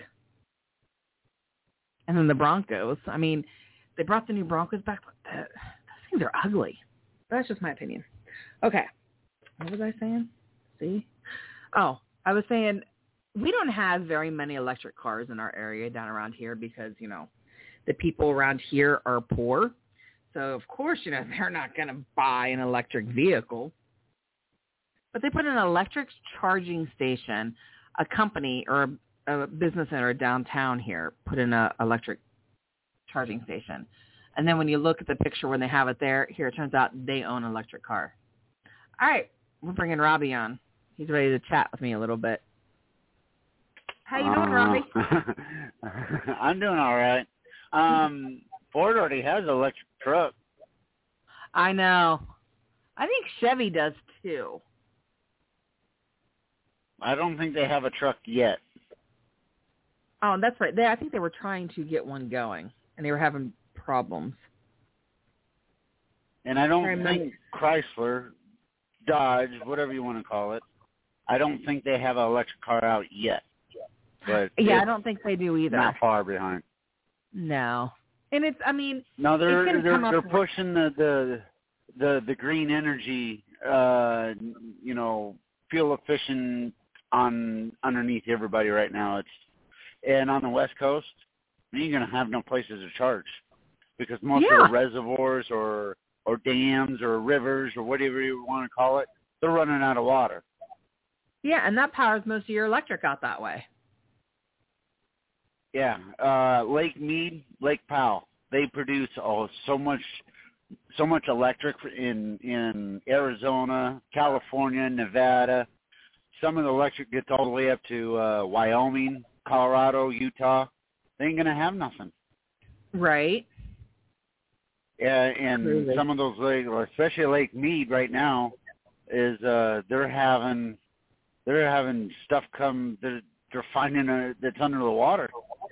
And then the Broncos. I mean, they brought the new Broncos back. But those things are ugly. That's just my opinion. Okay. What was I saying? See? Oh, I was saying we don't have very many electric cars in our area down around here because, you know, the people around here are poor. So, of course, you know, they're not going to buy an electric vehicle. But they put an electric charging station, a company or a, a business owner downtown here put in an electric charging station. And then when you look at the picture when they have it there, here it turns out they own an electric car. All right, we're bringing Robbie on. He's ready to chat with me a little bit. How you doing, Robbie? Uh, I'm doing all right. Um, Ford already has an electric truck. I know. I think Chevy does too. I don't think they have a truck yet. Oh, that's right. They, I think they were trying to get one going, and they were having problems. And I don't Very think Chrysler, Dodge, whatever you want to call it, I don't think they have an electric car out yet. But yeah, I don't think they do either. Not far behind. No, and it's. I mean, no, they're it's they're they're with... pushing the, the the the green energy, uh, you know, fuel efficient on underneath everybody right now. It's and on the West Coast, you're gonna have no places to charge because most yeah. of the reservoirs or or dams or rivers or whatever you want to call it, they're running out of water. Yeah, and that powers most of your electric out that way. Yeah, uh, Lake Mead, Lake Powell, they produce oh so much, so much electric in in Arizona, California, Nevada. Some of the electric gets all the way up to uh, Wyoming, Colorado, Utah. They ain't gonna have nothing. Right. Yeah, and Crazy. Some of those lakes, especially Lake Mead right now, is uh, they're having they're having stuff come. They're, they're finding a, that's under the water.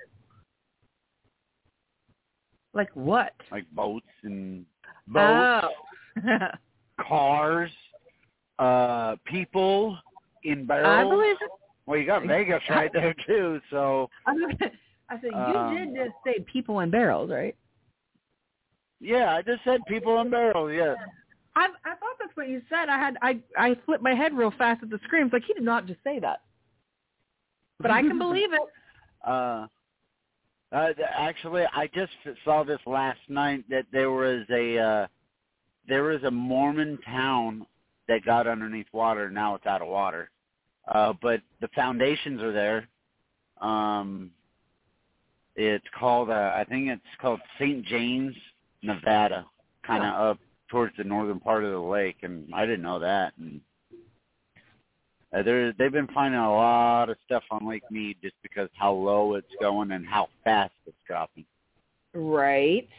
Like what? Like boats and boats, oh. cars, uh, people in barrels. I believe it. Well, you got Vegas right there too. So I, I said you um, did just say people in barrels, right? Yeah, I just said people in barrels. Yeah. I I thought that's what you said. I had I I flipped my head real fast at the screams. Like he did not just say that, but I can believe it. Uh. Uh, actually, I just saw this last night that there was a uh, there was a Mormon town that got underneath water. Now it's out of water, uh, but the foundations are there. Um, it's called uh, I think it's called Saint James, Nevada, kind of oh. up towards the northern part of the lake, and I didn't know that. And Uh, they've been finding a lot of stuff on Lake Mead just because how low it's going and how fast it's dropping. Right.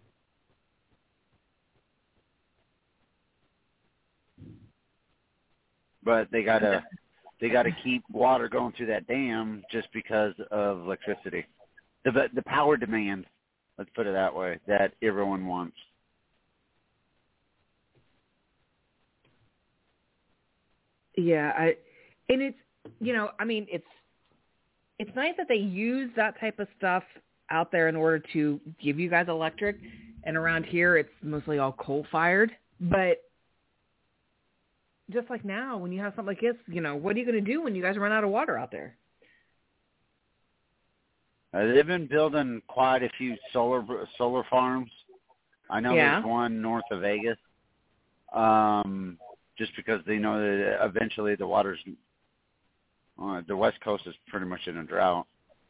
But they gotta they gotta keep water going through that dam just because of electricity, the the power demand. Let's put it that way, that everyone wants. Yeah, I, and it's, you know, I mean, it's, it's nice that they use that type of stuff out there in order to give you guys electric. And around here, it's mostly all coal-fired. But just like now, when you have something like this, you know, what are you going to do when you guys run out of water out there? Uh, they've been building quite a few solar solar farms. I know yeah. there's one north of Vegas. Um. Just because they know that eventually the water's, uh, the West Coast is pretty much in a drought.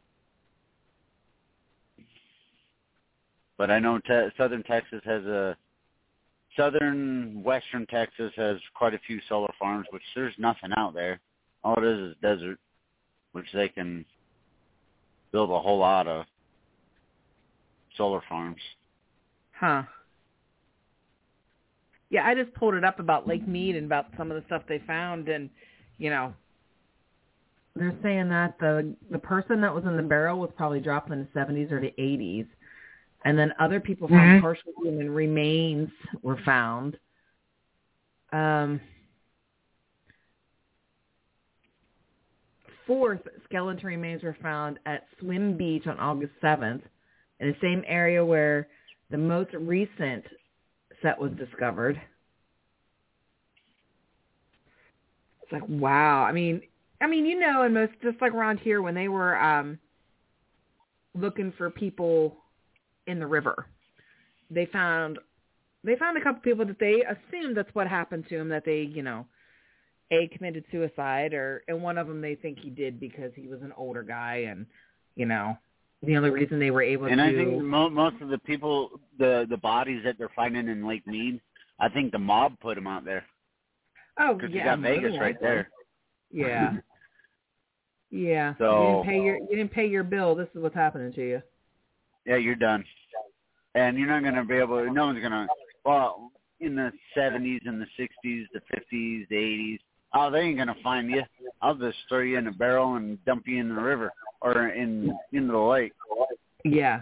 But I know te- Southern Texas has a, Southern Western Texas has quite a few solar farms, which there's nothing out there. All it is is desert, which they can build a whole lot of solar farms. Huh. Yeah, I just pulled it up about Lake Mead and about some of the stuff they found, and, you know, they're saying that the the person that was in the barrel was probably dropped in the seventies or the eighties, and then other people found mm-hmm. partial human remains were found. Um, fourth, skeleton remains were found at Swim Beach on August seventh, in the same area where the most recent set was discovered. It's like, wow. I mean, I mean, you know, and most, just like around here when they were um, looking for people in the river, they found they found a couple people that they assumed that's what happened to him, that they, you know, A, committed suicide, or, and one of them they think he did because he was an older guy, and, you know, the only reason they were able and to... And I think mo- most of the people, the, the bodies that they're finding in Lake Mead, I think the mob put them out there. Oh, Because yeah. you got Vegas right there. Yeah. Yeah. So, you didn't pay your you didn't pay your bill. This is what's happening to you. Yeah, you're done. And you're not going to be able to, no one's going to, well, in the seventies and the sixties, the fifties, the eighties, oh, they ain't going to find you. I'll just throw you in a barrel and dump you in the river or in into the lake. Yeah.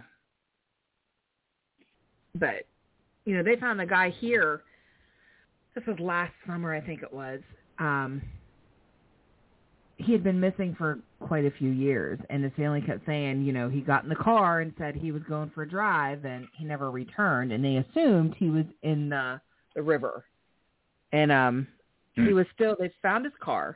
But, you know, they found a guy here. This was last summer, I think it was. Um, he had been missing for quite a few years, and his family kept saying, you know, he got in the car and said he was going for a drive, and he never returned, and they assumed he was in the, the river. And um, mm. he was still, they found his car,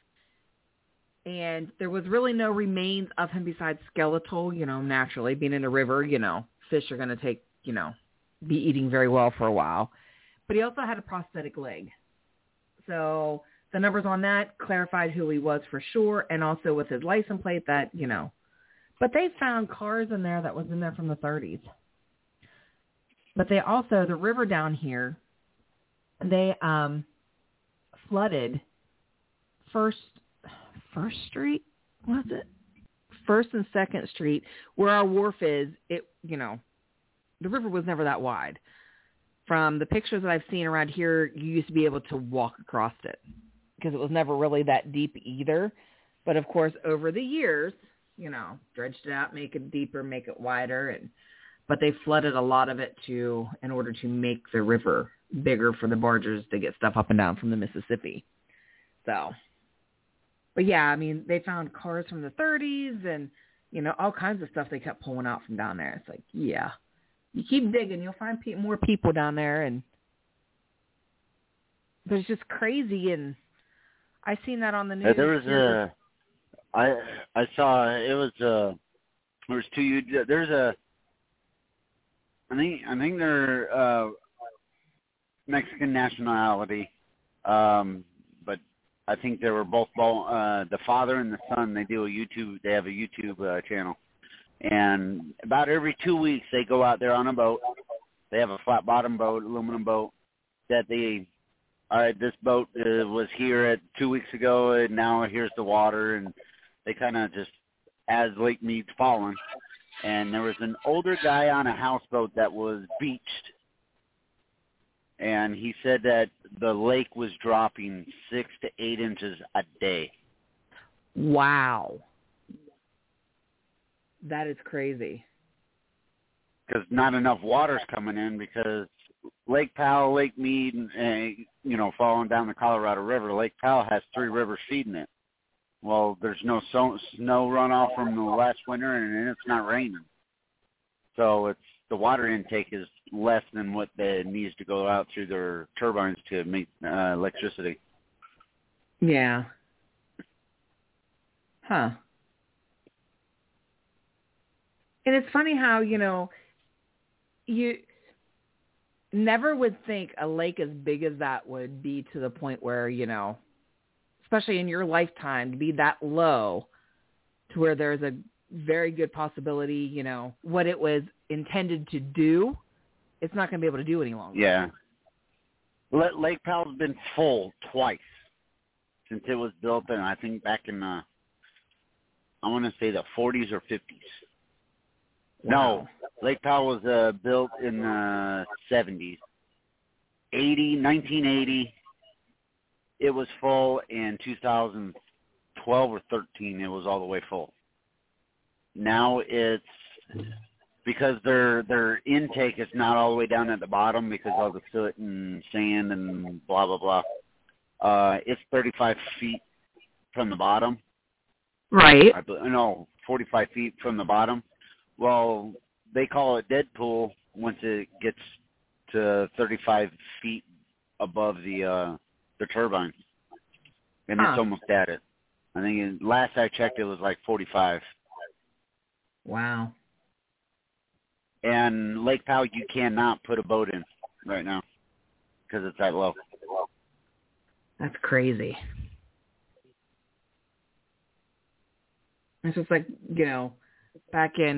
and there was really no remains of him besides skeletal, you know, naturally, being in a river, you know, fish are going to take, you know, be eating very well for a while. But he also had a prosthetic leg. So the numbers on that clarified who he was for sure, and also with his license plate that, you know. But they found cars in there that was in there from the thirties. But they also, the river down here, they um, flooded First First Street, was it? First and Second Street, where our wharf is. It, you know, the river was never that wide. From the pictures that I've seen around here, you used to be able to walk across it because it was never really that deep either. But, of course, over the years, you know, dredged it out, make it deeper, make it wider. And but they flooded a lot of it to in order to make the river bigger for the barges to get stuff up and down from the Mississippi. So, but, yeah, I mean, they found cars from the thirties and, you know, all kinds of stuff they kept pulling out from down there. It's like, yeah. You keep digging, you'll find pe- more people down there, and there's just crazy. And I seen that on the news. Yeah, there was a, I I saw it was a, there was two. There's a, I think I think they're uh, Mexican nationality, um, but I think they were both uh, the father and the son. They do a YouTube. They have a YouTube uh, channel. And about every two weeks, they go out there on a boat. They have a flat-bottom boat, aluminum boat, that they, all right, this boat uh, was here at two weeks ago, and now here's the water. And they kind of just, as Lake Mead's fallen. And there was an older guy on a houseboat that was beached. And he said that the lake was dropping six to eight inches a day. Wow. That is crazy. Because not enough water's coming in because Lake Powell, Lake Mead, and, uh, you know, falling down the Colorado River, Lake Powell has three rivers feeding it. Well, there's no so, snow runoff from the last winter, and it's not raining. So it's the water intake is less than what they needs to go out through their turbines to make uh, electricity. Yeah. Huh. And it's funny how, you know, you never would think a lake as big as that would be to the point where, you know, especially in your lifetime, to be that low to where there's a very good possibility, you know, what it was intended to do, it's not going to be able to do any longer. Yeah. Lake Powell's been full twice since it was built, and I think back in the I want to say the forties or fifties. Wow. No, Lake Powell was uh, built in the seventies. eighty, nineteen eighty, it was full. In two thousand twelve or thirteen, it was all the way full. Now it's, because their their intake is not all the way down at the bottom because of all the soot and sand and blah, blah, blah. Uh, it's thirty-five feet from the bottom. Right. I, no, forty-five feet from the bottom. Well, they call it Deadpool once it gets to thirty-five feet above the uh, the turbine, and huh. it's almost at it. I think it, last I checked, it was like forty-five. Wow. And Lake Powell, you cannot put a boat in right now because it's that low. That's crazy. It's just like, you know, back in,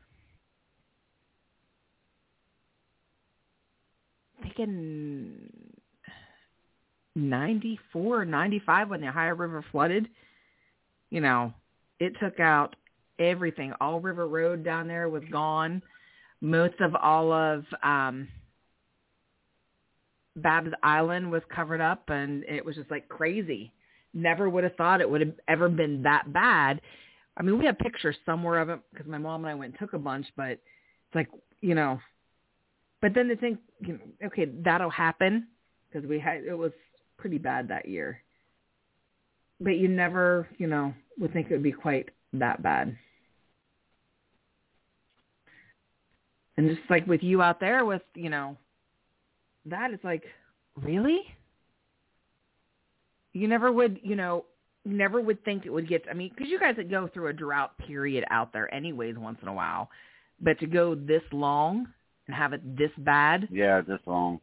I think in ninety-four or ninety-five when the Ohio River flooded, you know, it took out everything. All River Road down there was gone. Most of all of um, Babs Island was covered up, and it was just like crazy. Never would have thought it would have ever been that bad. I mean, we have pictures somewhere of it because my mom and I went and took a bunch, but it's like, you know, but then to think, you know, okay, that'll happen because we had, it was pretty bad that year. But you never, you know, would think it would be quite that bad. And just like with you out there with, you know, that is like, really? You never would, you know, you never would think it would get, I mean, because you guys would go through a drought period out there anyways once in a while. But to go this long and have it this bad. Yeah, this long.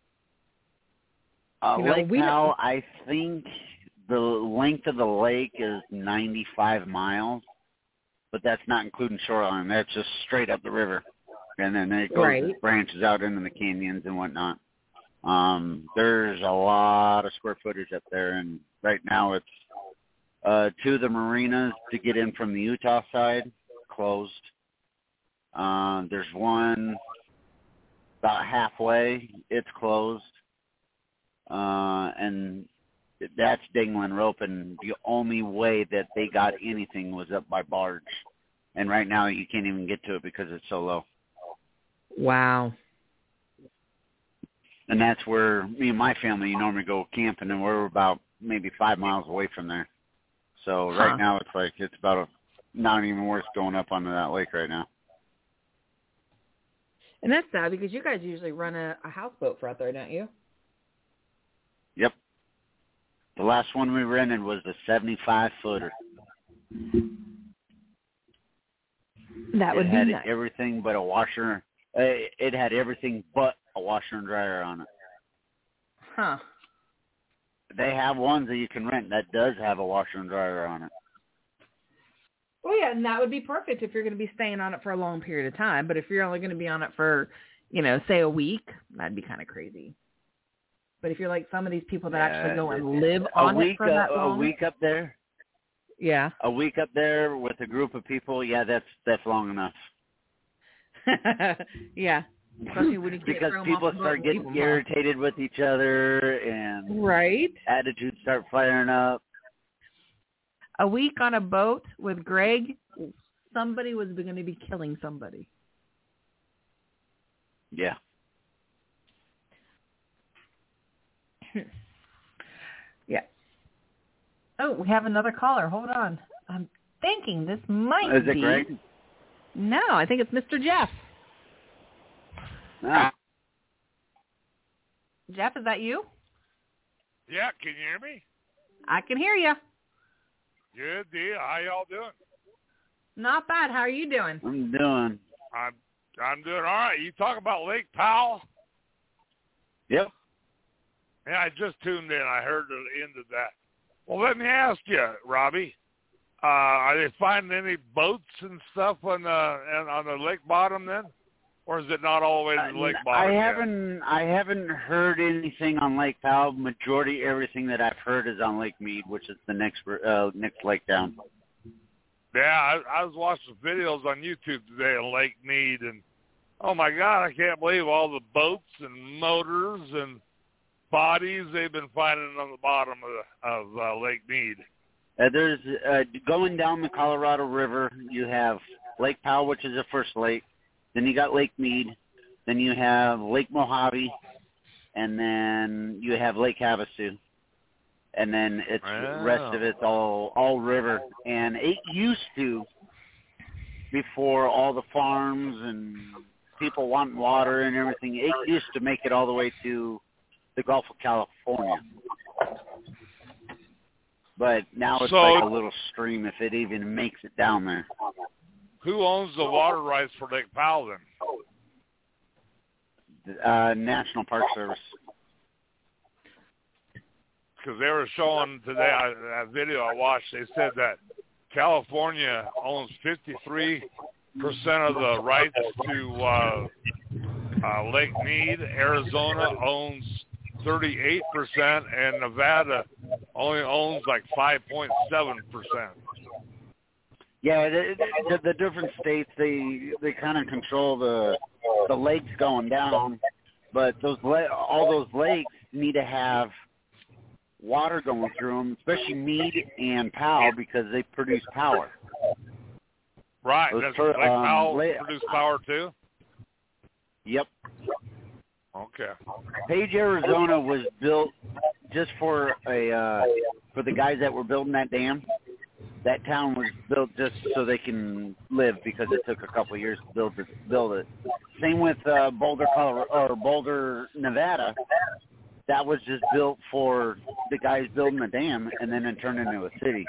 Uh, you know, Lake we Powell, I think the length of the lake is ninety-five miles, but that's not including shoreline. That's just straight up the river. And then it goes, right. it branches out into the canyons and whatnot. Um, there's a lot of square footage up there, and right now it's uh, two of the marinas to get in from the Utah side closed. Uh, there's one about halfway, it's closed, uh, and that's dingling rope, and the only way that they got anything was up by barge. And right now you can't even get to it because it's so low. Wow. And that's where me and my family normally go camping, and we're about maybe five miles away from there. So huh. right now it's like it's about a, not even worth going up onto that lake right now. And that's sad because you guys usually run a, a houseboat for out there, don't you? Yep. The last one we rented was the seventy-five footer. That would it be had nice. everything but a washer. It had everything but a washer and dryer on it. Huh. They have ones that you can rent that does have a washer and dryer on it. Well, yeah, and that would be perfect if you're going to be staying on it for a long period of time. But if you're only going to be on it for, you know, say a week, that'd be kind of crazy. But if you're like some of these people that yeah, actually go and live on week, it for that uh, long. A week up there? Yeah. A week up there with a group of people, yeah, that's that's long enough. Yeah. Especially when you because people start getting irritated off. with each other and right. attitudes start firing up. A week on a boat with Greg, somebody was going to be killing somebody. Yeah. Yeah. Oh, we have another caller. Hold on. I'm thinking this might Is it be. Greg? No, I think it's Mister Jeff. Ah. Jeff, is that you? Yeah, can you hear me? I can hear you. Good deal. How y'all doing? Not bad. How are you doing? I'm doing. I'm I'm doing all right. You talk about Lake Powell? Yep. Yeah, I just tuned in. I heard the end of that. Well, let me ask you, Robbie. Uh, are they finding any boats and stuff on the on the lake bottom then, or is it not all the way to the lake bottom? I yet? haven't I haven't heard anything on Lake Powell. Majority everything that I've heard is on Lake Mead, which is the next uh, next lake down. Yeah, I, I was watching videos on YouTube today on Lake Mead, and oh my God, I can't believe all the boats and motors and bodies they've been finding on the bottom of, the, of uh, Lake Mead. Uh, there's uh, going down the Colorado River. You have Lake Powell, which is the first lake. Then you got Lake Mead. Then you have Lake Mojave, and then you have Lake Havasu. And then it's wow. the rest of it's all all river. And it used to, before all the farms and people wanting water and everything, it used to make it all the way to the Gulf of California. But now it's so, like a little stream if it even makes it down there. Who owns the water rights for Lake Powell then? Uh, National Park Service. Because they were showing today, I, that video I watched, they said that California owns fifty-three percent of the rights to uh, uh, Lake Mead. Arizona owns thirty-eight percent, and Nevada only owns like five point seven percent. Yeah, the, the, the different states, they they kind of control the the lakes going down, but those all those lakes need to have water going through them, especially Mead and Powell, because they produce power. Right. Those Does per, Lake um, Powell la- produce power too? Yep. Okay. Page, Arizona was built just for a uh, for the guys that were building that dam. That town was built just so they can live, because it took a couple of years to build it. Build it. Same with uh, Boulder, Colorado, or Boulder, Nevada. That was just built for the guys building the dam, and then it turned into a city.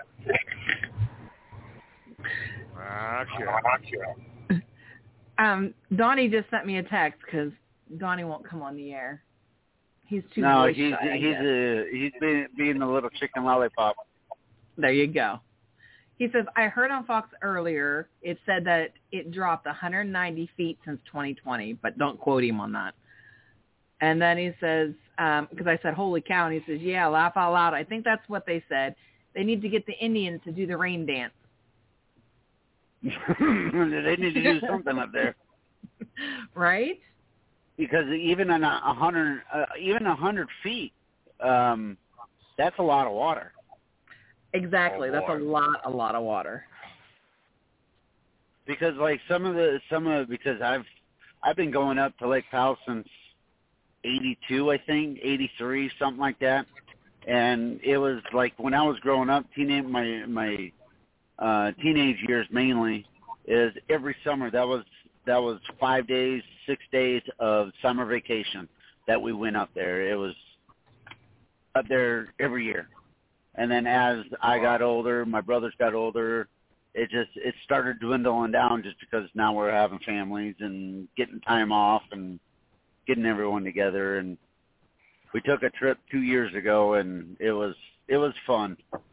Okay. Um, Donnie just sent me a text because Donnie won't come on the air. He's too No, voice he's shy, he's a, he's being being a little chicken lollipop. There you go. He says, I heard on Fox earlier it said that it dropped one hundred ninety feet since twenty twenty, but don't quote him on that. And then he says, because um, I said, holy cow, and he says, yeah, laugh out loud. I think that's what they said. They need to get the Indians to do the rain dance. They need to do something up there. Right? Because even in a hundred, uh, even a hundred feet, um, that's a lot of water. Exactly. Oh, that's a lot, a lot of water. Because like some of the, some of, because I've, I've been going up to Lake Powell since eighty-two, I think, eighty-three, something like that. And it was like when I was growing up, teenage, my, my, uh, teenage years mainly, is every summer that was, that was five days, six days of summer vacation that we went up there. It was up there every year. And then as I got older, my brothers got older, it just, it started dwindling down just because now we're having families and getting time off and getting everyone together. And we took a trip two years ago, and it was, it was fun.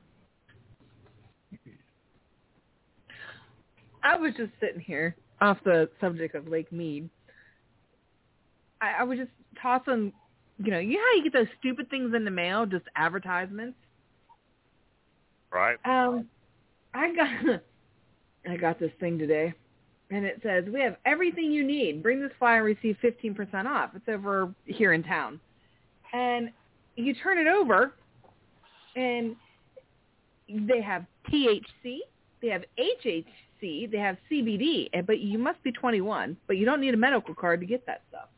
I was just sitting here off the subject of Lake Mead. I, I was just tossing, you know, you know how you get those stupid things in the mail, just advertisements? Right. Um, I got I got this thing today, and it says, we have everything you need. Bring this flyer and receive fifteen percent off. It's over here in town. And you turn it over, and they have T H C, they have H H C, they have C B D, but you must be twenty-one, but you don't need a medical card to get that stuff.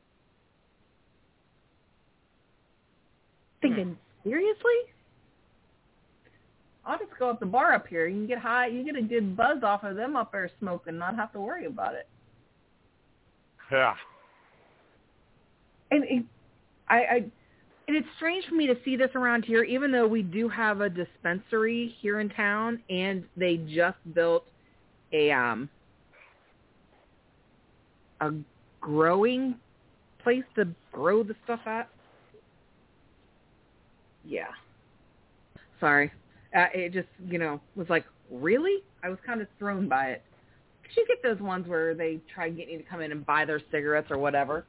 Thinking, seriously? I'll just go up the bar up here. You can get high. You get a good buzz off of them up there smoking, not have to worry about it. Yeah. And it, I, I, and it's strange for me to see this around here, even though we do have a dispensary here in town, and they just built a um a growing place to grow the stuff at. Yeah. Sorry. Uh, it just, you know, was like, really? I was kind of thrown by it. Because you get those ones where they try getting you to come in and buy their cigarettes or whatever.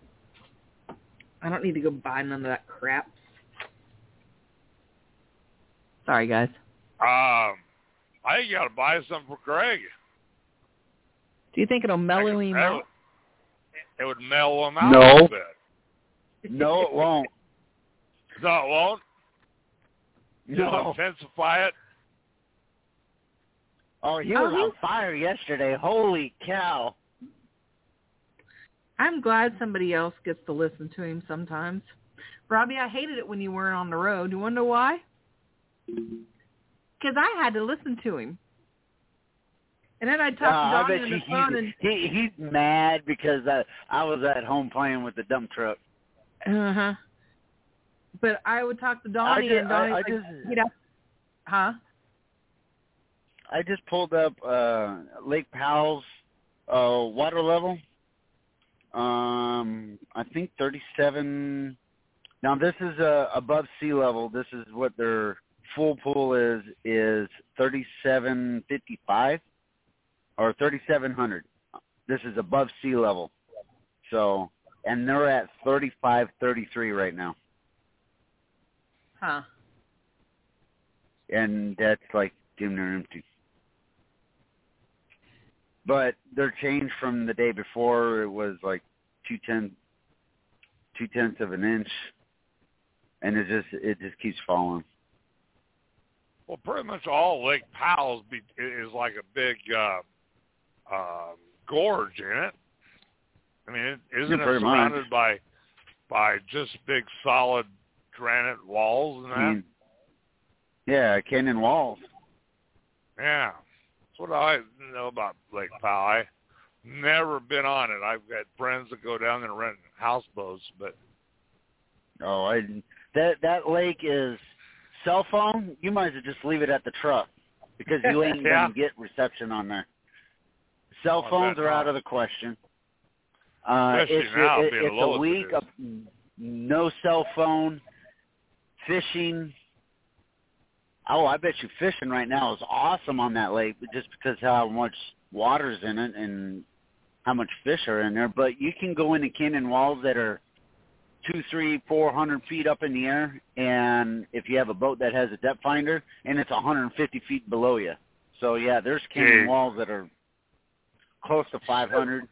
I don't need to go buy none of that crap. Sorry, guys. Um, I think you got to buy some for Greg. Do you think it'll mellow him That out? would- It would mellow him out No. a little bit. No, it won't. No, it won't. No. It'll intensify it. Oh, he Oh, was he- on fire yesterday. Holy cow. I'm glad somebody else gets to listen to him sometimes. Robbie, I hated it when you weren't on the road. You want to know why? Because I had to listen to him. And then I'd talk Uh, I to Donnie bet on you the phone, he, and he, he's mad because I, I was at home playing with the dump truck. uh huh. But I would talk to Donnie, just- and Donnie's I- I like, just- you know, huh? I just pulled up uh, Lake Powell's uh, water level. Um, I think thirty-seven. Now this is uh, above sea level. This is what their full pool is is thirty-seven fifty-five or thirty-seven hundred. This is above sea level. So, and they're at thirty-five thirty-three right now, Huh. and that's like damn near empty. But their change from the day before, it was like two tenths, two tenths of an inch, and it just it just keeps falling. Well, pretty much all Lake Powell's be, is like a big uh, uh, gorge in it. I mean, isn't Yeah, it pretty surrounded much. by by just big solid granite walls and that? I mean, yeah, canyon walls. Yeah, that's what I know about Lake Powell. I never been on it. I've got friends that go down there and rent houseboats, but Oh, I that that lake is cell phone. You might as well just leave it at the truck because you ain't Yeah. gonna get reception on there. Cell Oh, I phones bet are out not. of the question. Uh, Especially it's now, it, being it's low a as it week is. of no cell phone, fishing. Oh, I bet you fishing right now is awesome on that lake, just because how much water's in it and how much fish are in there. But you can go into canyon walls that are two, three, four hundred feet up in the air, and if you have a boat that has a depth finder, and it's one hundred fifty feet below you. So yeah, there's canyon Gee. walls that are close to five hundred.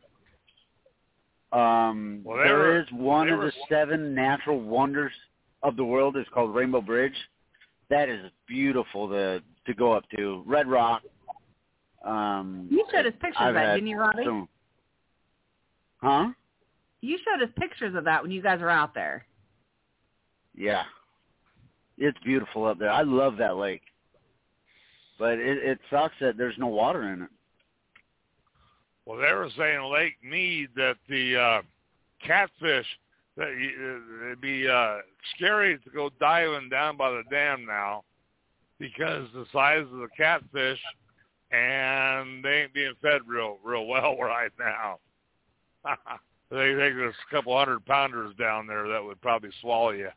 Um, Well, they there were- is one they of were- the seven natural wonders of the world is called Rainbow Bridge. That is beautiful to to go up to. Red Rock. Um, You showed us pictures I've of that, had didn't you, Robbie? some- Huh? You showed us pictures of that when you guys were out there. Yeah. It's beautiful up there. I love that lake. But it, it sucks that there's no water in it. well, they were saying Lake Mead that the uh, catfish that you, it'd be uh, scary to go diving down by the dam now because the size of the catfish, and they ain't being fed real real well right now. They think there's a couple hundred pounders down there that would probably swallow you.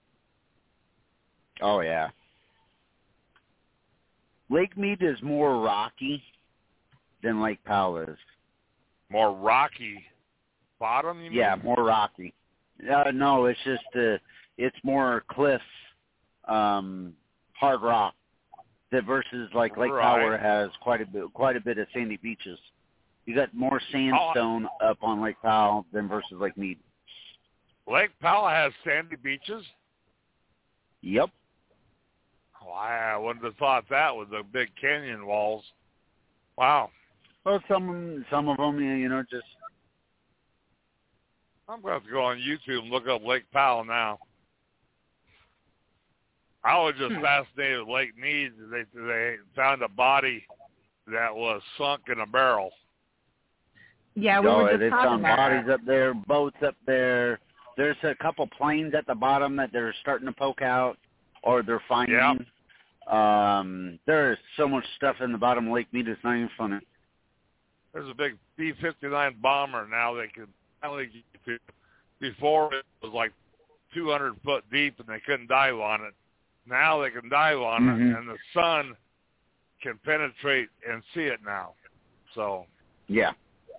Oh, yeah. Lake Mead is more rocky than Lake Powell is. More rocky bottom, you mean? Yeah, more rocky. Uh, no, it's just uh, it's more cliffs, um, hard rock. That versus like Lake Right. Powell has quite a bit, quite a bit of sandy beaches. You got more sandstone up on Lake Powell than versus Lake Mead. Lake Powell has sandy beaches? Yep. Oh, I wouldn't have thought that with the big canyon walls. Wow. Well, some some of them, you know, just I'm going to have to go on YouTube and look up Lake Powell now. I was just Hmm. fascinated with Lake Mead. They they found a body that was sunk in a barrel. Yeah, we oh, were just they talking found about bodies that. up there, boats up there. There's a couple planes at the bottom that they're starting to poke out, or they're finding. Yeah. Um, there is so much stuff in the bottom of Lake Mead. It's not even funny. There's a big B fifty-nine bomber now they can finally get to. Before it was like two hundred foot deep and they couldn't dive on it. Now they can dive on Mhm. it, and the sun can penetrate and see it now. So Yeah.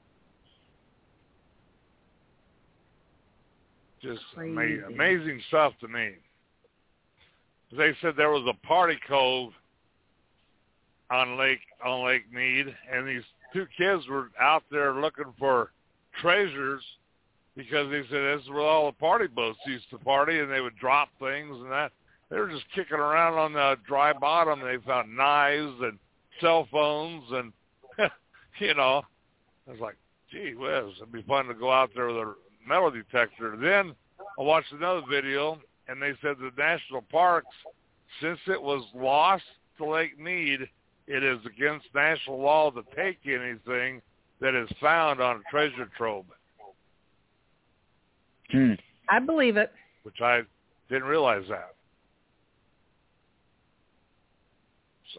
just Crazy. ama- amazing stuff to me. They said there was a party cove on Lake on Lake Mead, and these two kids were out there looking for treasures because they said this is where all the party boats used to party, and they would drop things and that. They were just kicking around on the dry bottom. They found knives and cell phones, and you know, I was like, gee whiz, it'd be fun to go out there with a metal detector. Then I watched another video, and they said the national parks, since it was lost to Lake Mead, it is against national law to take anything that is found on a treasure trove. Hmm. I believe it. Which I didn't realize that. So,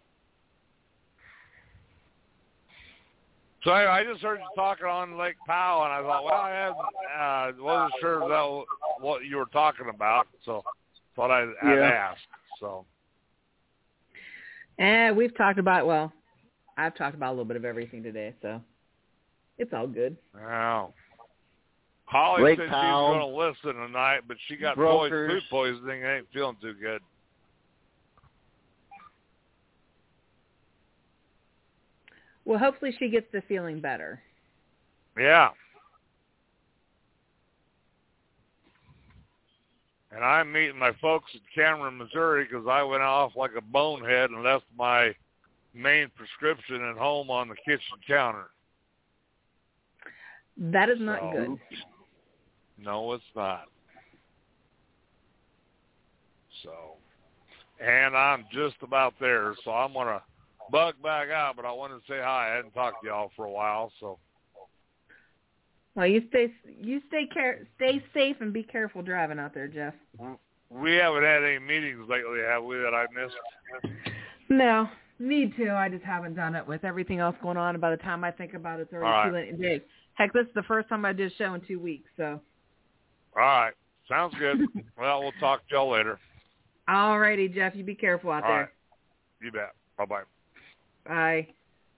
so anyway, I just heard you talking on Lake Powell, and I thought, well, I hadn't, uh, wasn't sure that was what you were talking about, so thought I'd, I'd yeah. ask. So, and we've talked about, well, I've talked about a little bit of everything today, so it's all good. Wow. Holly Lake said Powell, she was going to listen tonight, but she got brokers, food poisoning and ain't feeling too good. Well, hopefully she gets to feeling better. Yeah. And I'm meeting my folks in Cameron, Missouri, because I went off like a bonehead and left my main prescription at home on the kitchen counter. That is not so, good. No, it's not. So, and I'm just about there, so I'm going to bug back out, but I wanted to say hi. I hadn't talked to y'all for a while, so. Well, you stay you stay care stay safe and be careful driving out there, Jeff. We haven't had any meetings lately, have we, that I missed? No, me too. I just haven't done it with everything else going on. And by the time I think about it, it's already All too right. late in the day. Heck, this is the first time I did a show in two weeks, so. All right. Sounds good. Well, we'll talk to y'all later. All righty, Jeff. You be careful out All there. right. You bet. Bye-bye. Bye.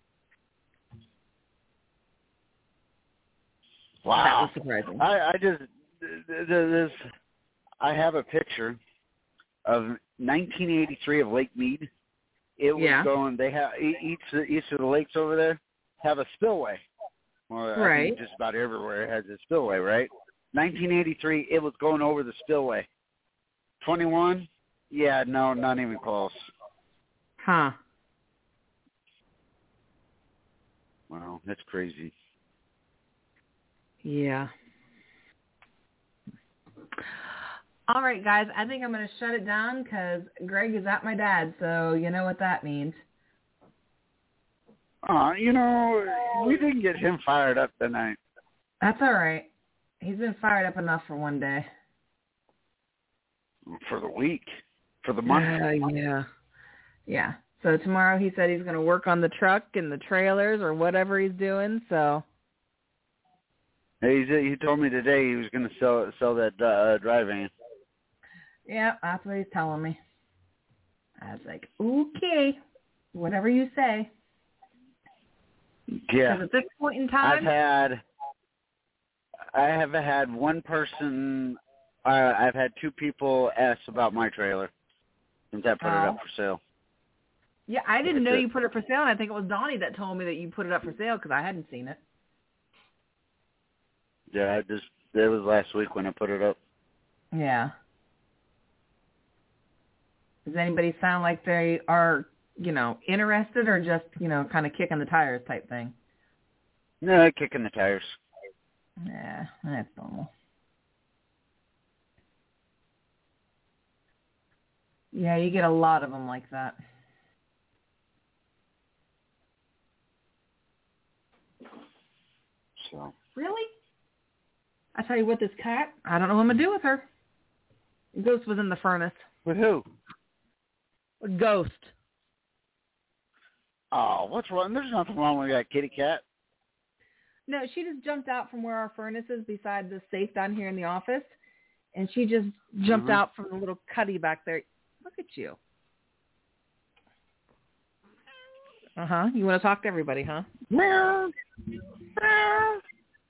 Wow. That was surprising. I, I just, this, I have a picture of nineteen eighty-three of Lake Mead. It was Yeah. going, they have, each, each of the lakes over there have a spillway. Well, I Right. think just about everywhere has a spillway, right? nineteen eighty-three, it was going over the spillway. twenty-one, yeah, no, not even close. Huh. Wow, that's crazy. Yeah. All right, guys. I think I'm going to shut it down because Greg is at my dad, so you know what that means. Uh, you know, we didn't get him fired up tonight. That's all right. He's been fired up enough for one day. For the week. For the month. Uh, yeah. Yeah. So tomorrow he said he's going to work on the truck and the trailers or whatever he's doing, so. He he told me today he was going to sell sell that uh, dry van. Yeah, that's what he's telling me. I was like, okay, whatever you say. Yeah. 'Cause at this point in time, I've had, I have had one person, uh, I've had two people ask about my trailer since I put it Oh. up for sale. yeah, I didn't know That's it. you put it for sale, and I think it was Donnie that told me that you put it up for sale because I hadn't seen it. Yeah, I just, it was last week when I put it up. Yeah. Does anybody sound like they are, you know, interested or just, you know, kind of kicking the tires type thing? No, kicking the tires. Yeah, that's normal. Yeah, you get a lot of them like that. So. Really? I tell you what, this cat, I don't know what I'm going to do with her. Ghost was in the furnace. With who? A ghost. Oh, what's wrong? There's nothing wrong with that kitty cat. No, she just jumped out from where our furnace is beside the safe down here in the office, and she just jumped Mhm. out from the little cuddy back there. Look at you. Uh-huh. You want to talk to everybody, huh? Meow. Meow.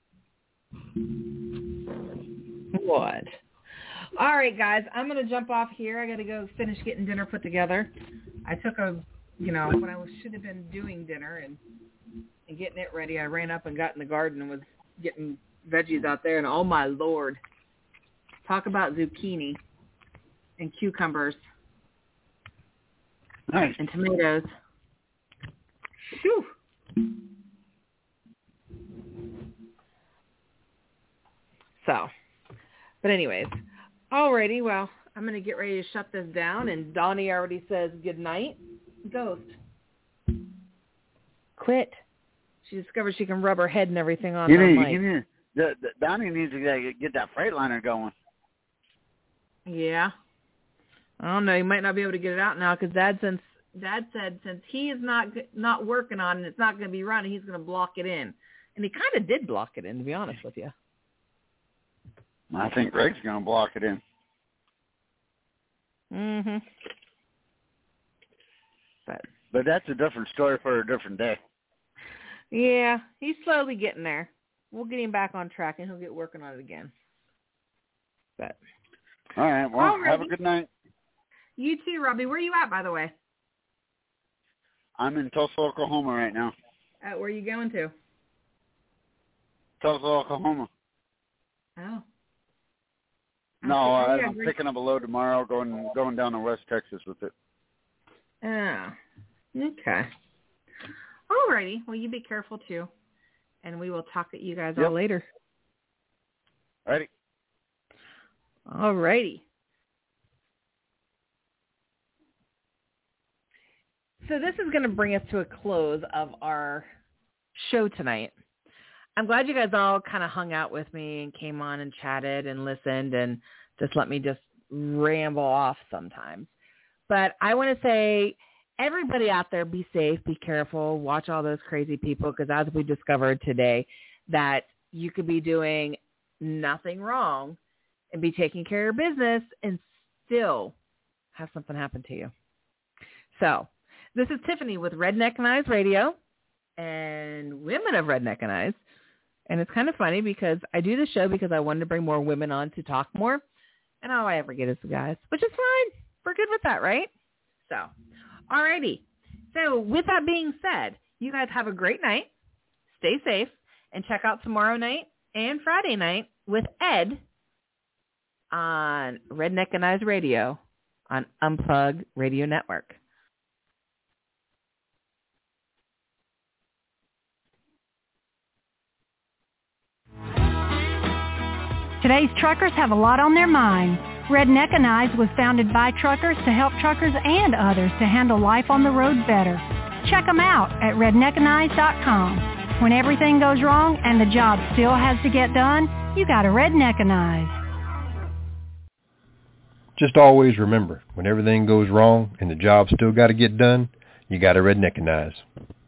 What? All right, guys. I'm going to jump off here. I got to go finish getting dinner put together. I took a you know, when I was, should have been doing dinner and, and getting it ready, I ran up and got in the garden and was getting veggies out there. And oh, my Lord, talk about zucchini and cucumbers. Nice. And tomatoes. Phew. So, but anyways, alrighty, well, I'm going to get ready to shut this down, and Donnie already says good night. Ghost. Quit. She discovered she can rub her head and everything on you the need, mic. you need, the, the, Donnie needs to get, get that Freightliner going. Yeah. I don't know. He might not be able to get it out now because Dad, since Dad said since he is not not working on it and it's not going to be running, he's going to block it in. And he kind of did block it in, to be honest with you. I think Greg's going to block it in. Mm-hmm. But, but that's a different story for a different day. Yeah, he's slowly getting there. We'll get him back on track, and he'll get working on it again. But all right, well, alrighty. Have a good night. You too, Robbie. Where are you at, by the way? I'm in Tulsa, Oklahoma right now. Uh, where are you going to? Tulsa, Oklahoma. Oh. No, oh, I, yeah, I'm great. picking up a load tomorrow, going going down to West Texas with it. Oh, okay. Alrighty. Well, you be careful, too. And we will talk at you guys Yep. all later. Alrighty. Alrighty. So this is going to bring us to a close of our show tonight. I'm glad you guys all kind of hung out with me and came on and chatted and listened and just let me just ramble off sometimes. But I want to say, everybody out there, be safe, be careful, watch all those crazy people, because as we discovered today, that you could be doing nothing wrong and be taking care of your business and still have something happen to you. So this is Tiffany with Redneck and Eyes Radio and Women of Redneck and Eyes. And it's kind of funny because I do this show because I wanted to bring more women on to talk more. And all I ever get is the guys, which is fine. We're good with that, right? So, alrighty. So with that being said, you guys have a great night. Stay safe. And check out tomorrow night and Friday night with Ed on Redneck and Eyes Radio on Unplug Radio Network. Today's truckers have a lot on their mind. Redneck and Eyes was founded by truckers to help truckers and others to handle life on the road better. Check them out at redneck and eyes dot com. When everything goes wrong and the job still has to get done, you got a Redneck and Eyes. Just always remember, when everything goes wrong and the job still got to get done, you got a Redneck and Eyes.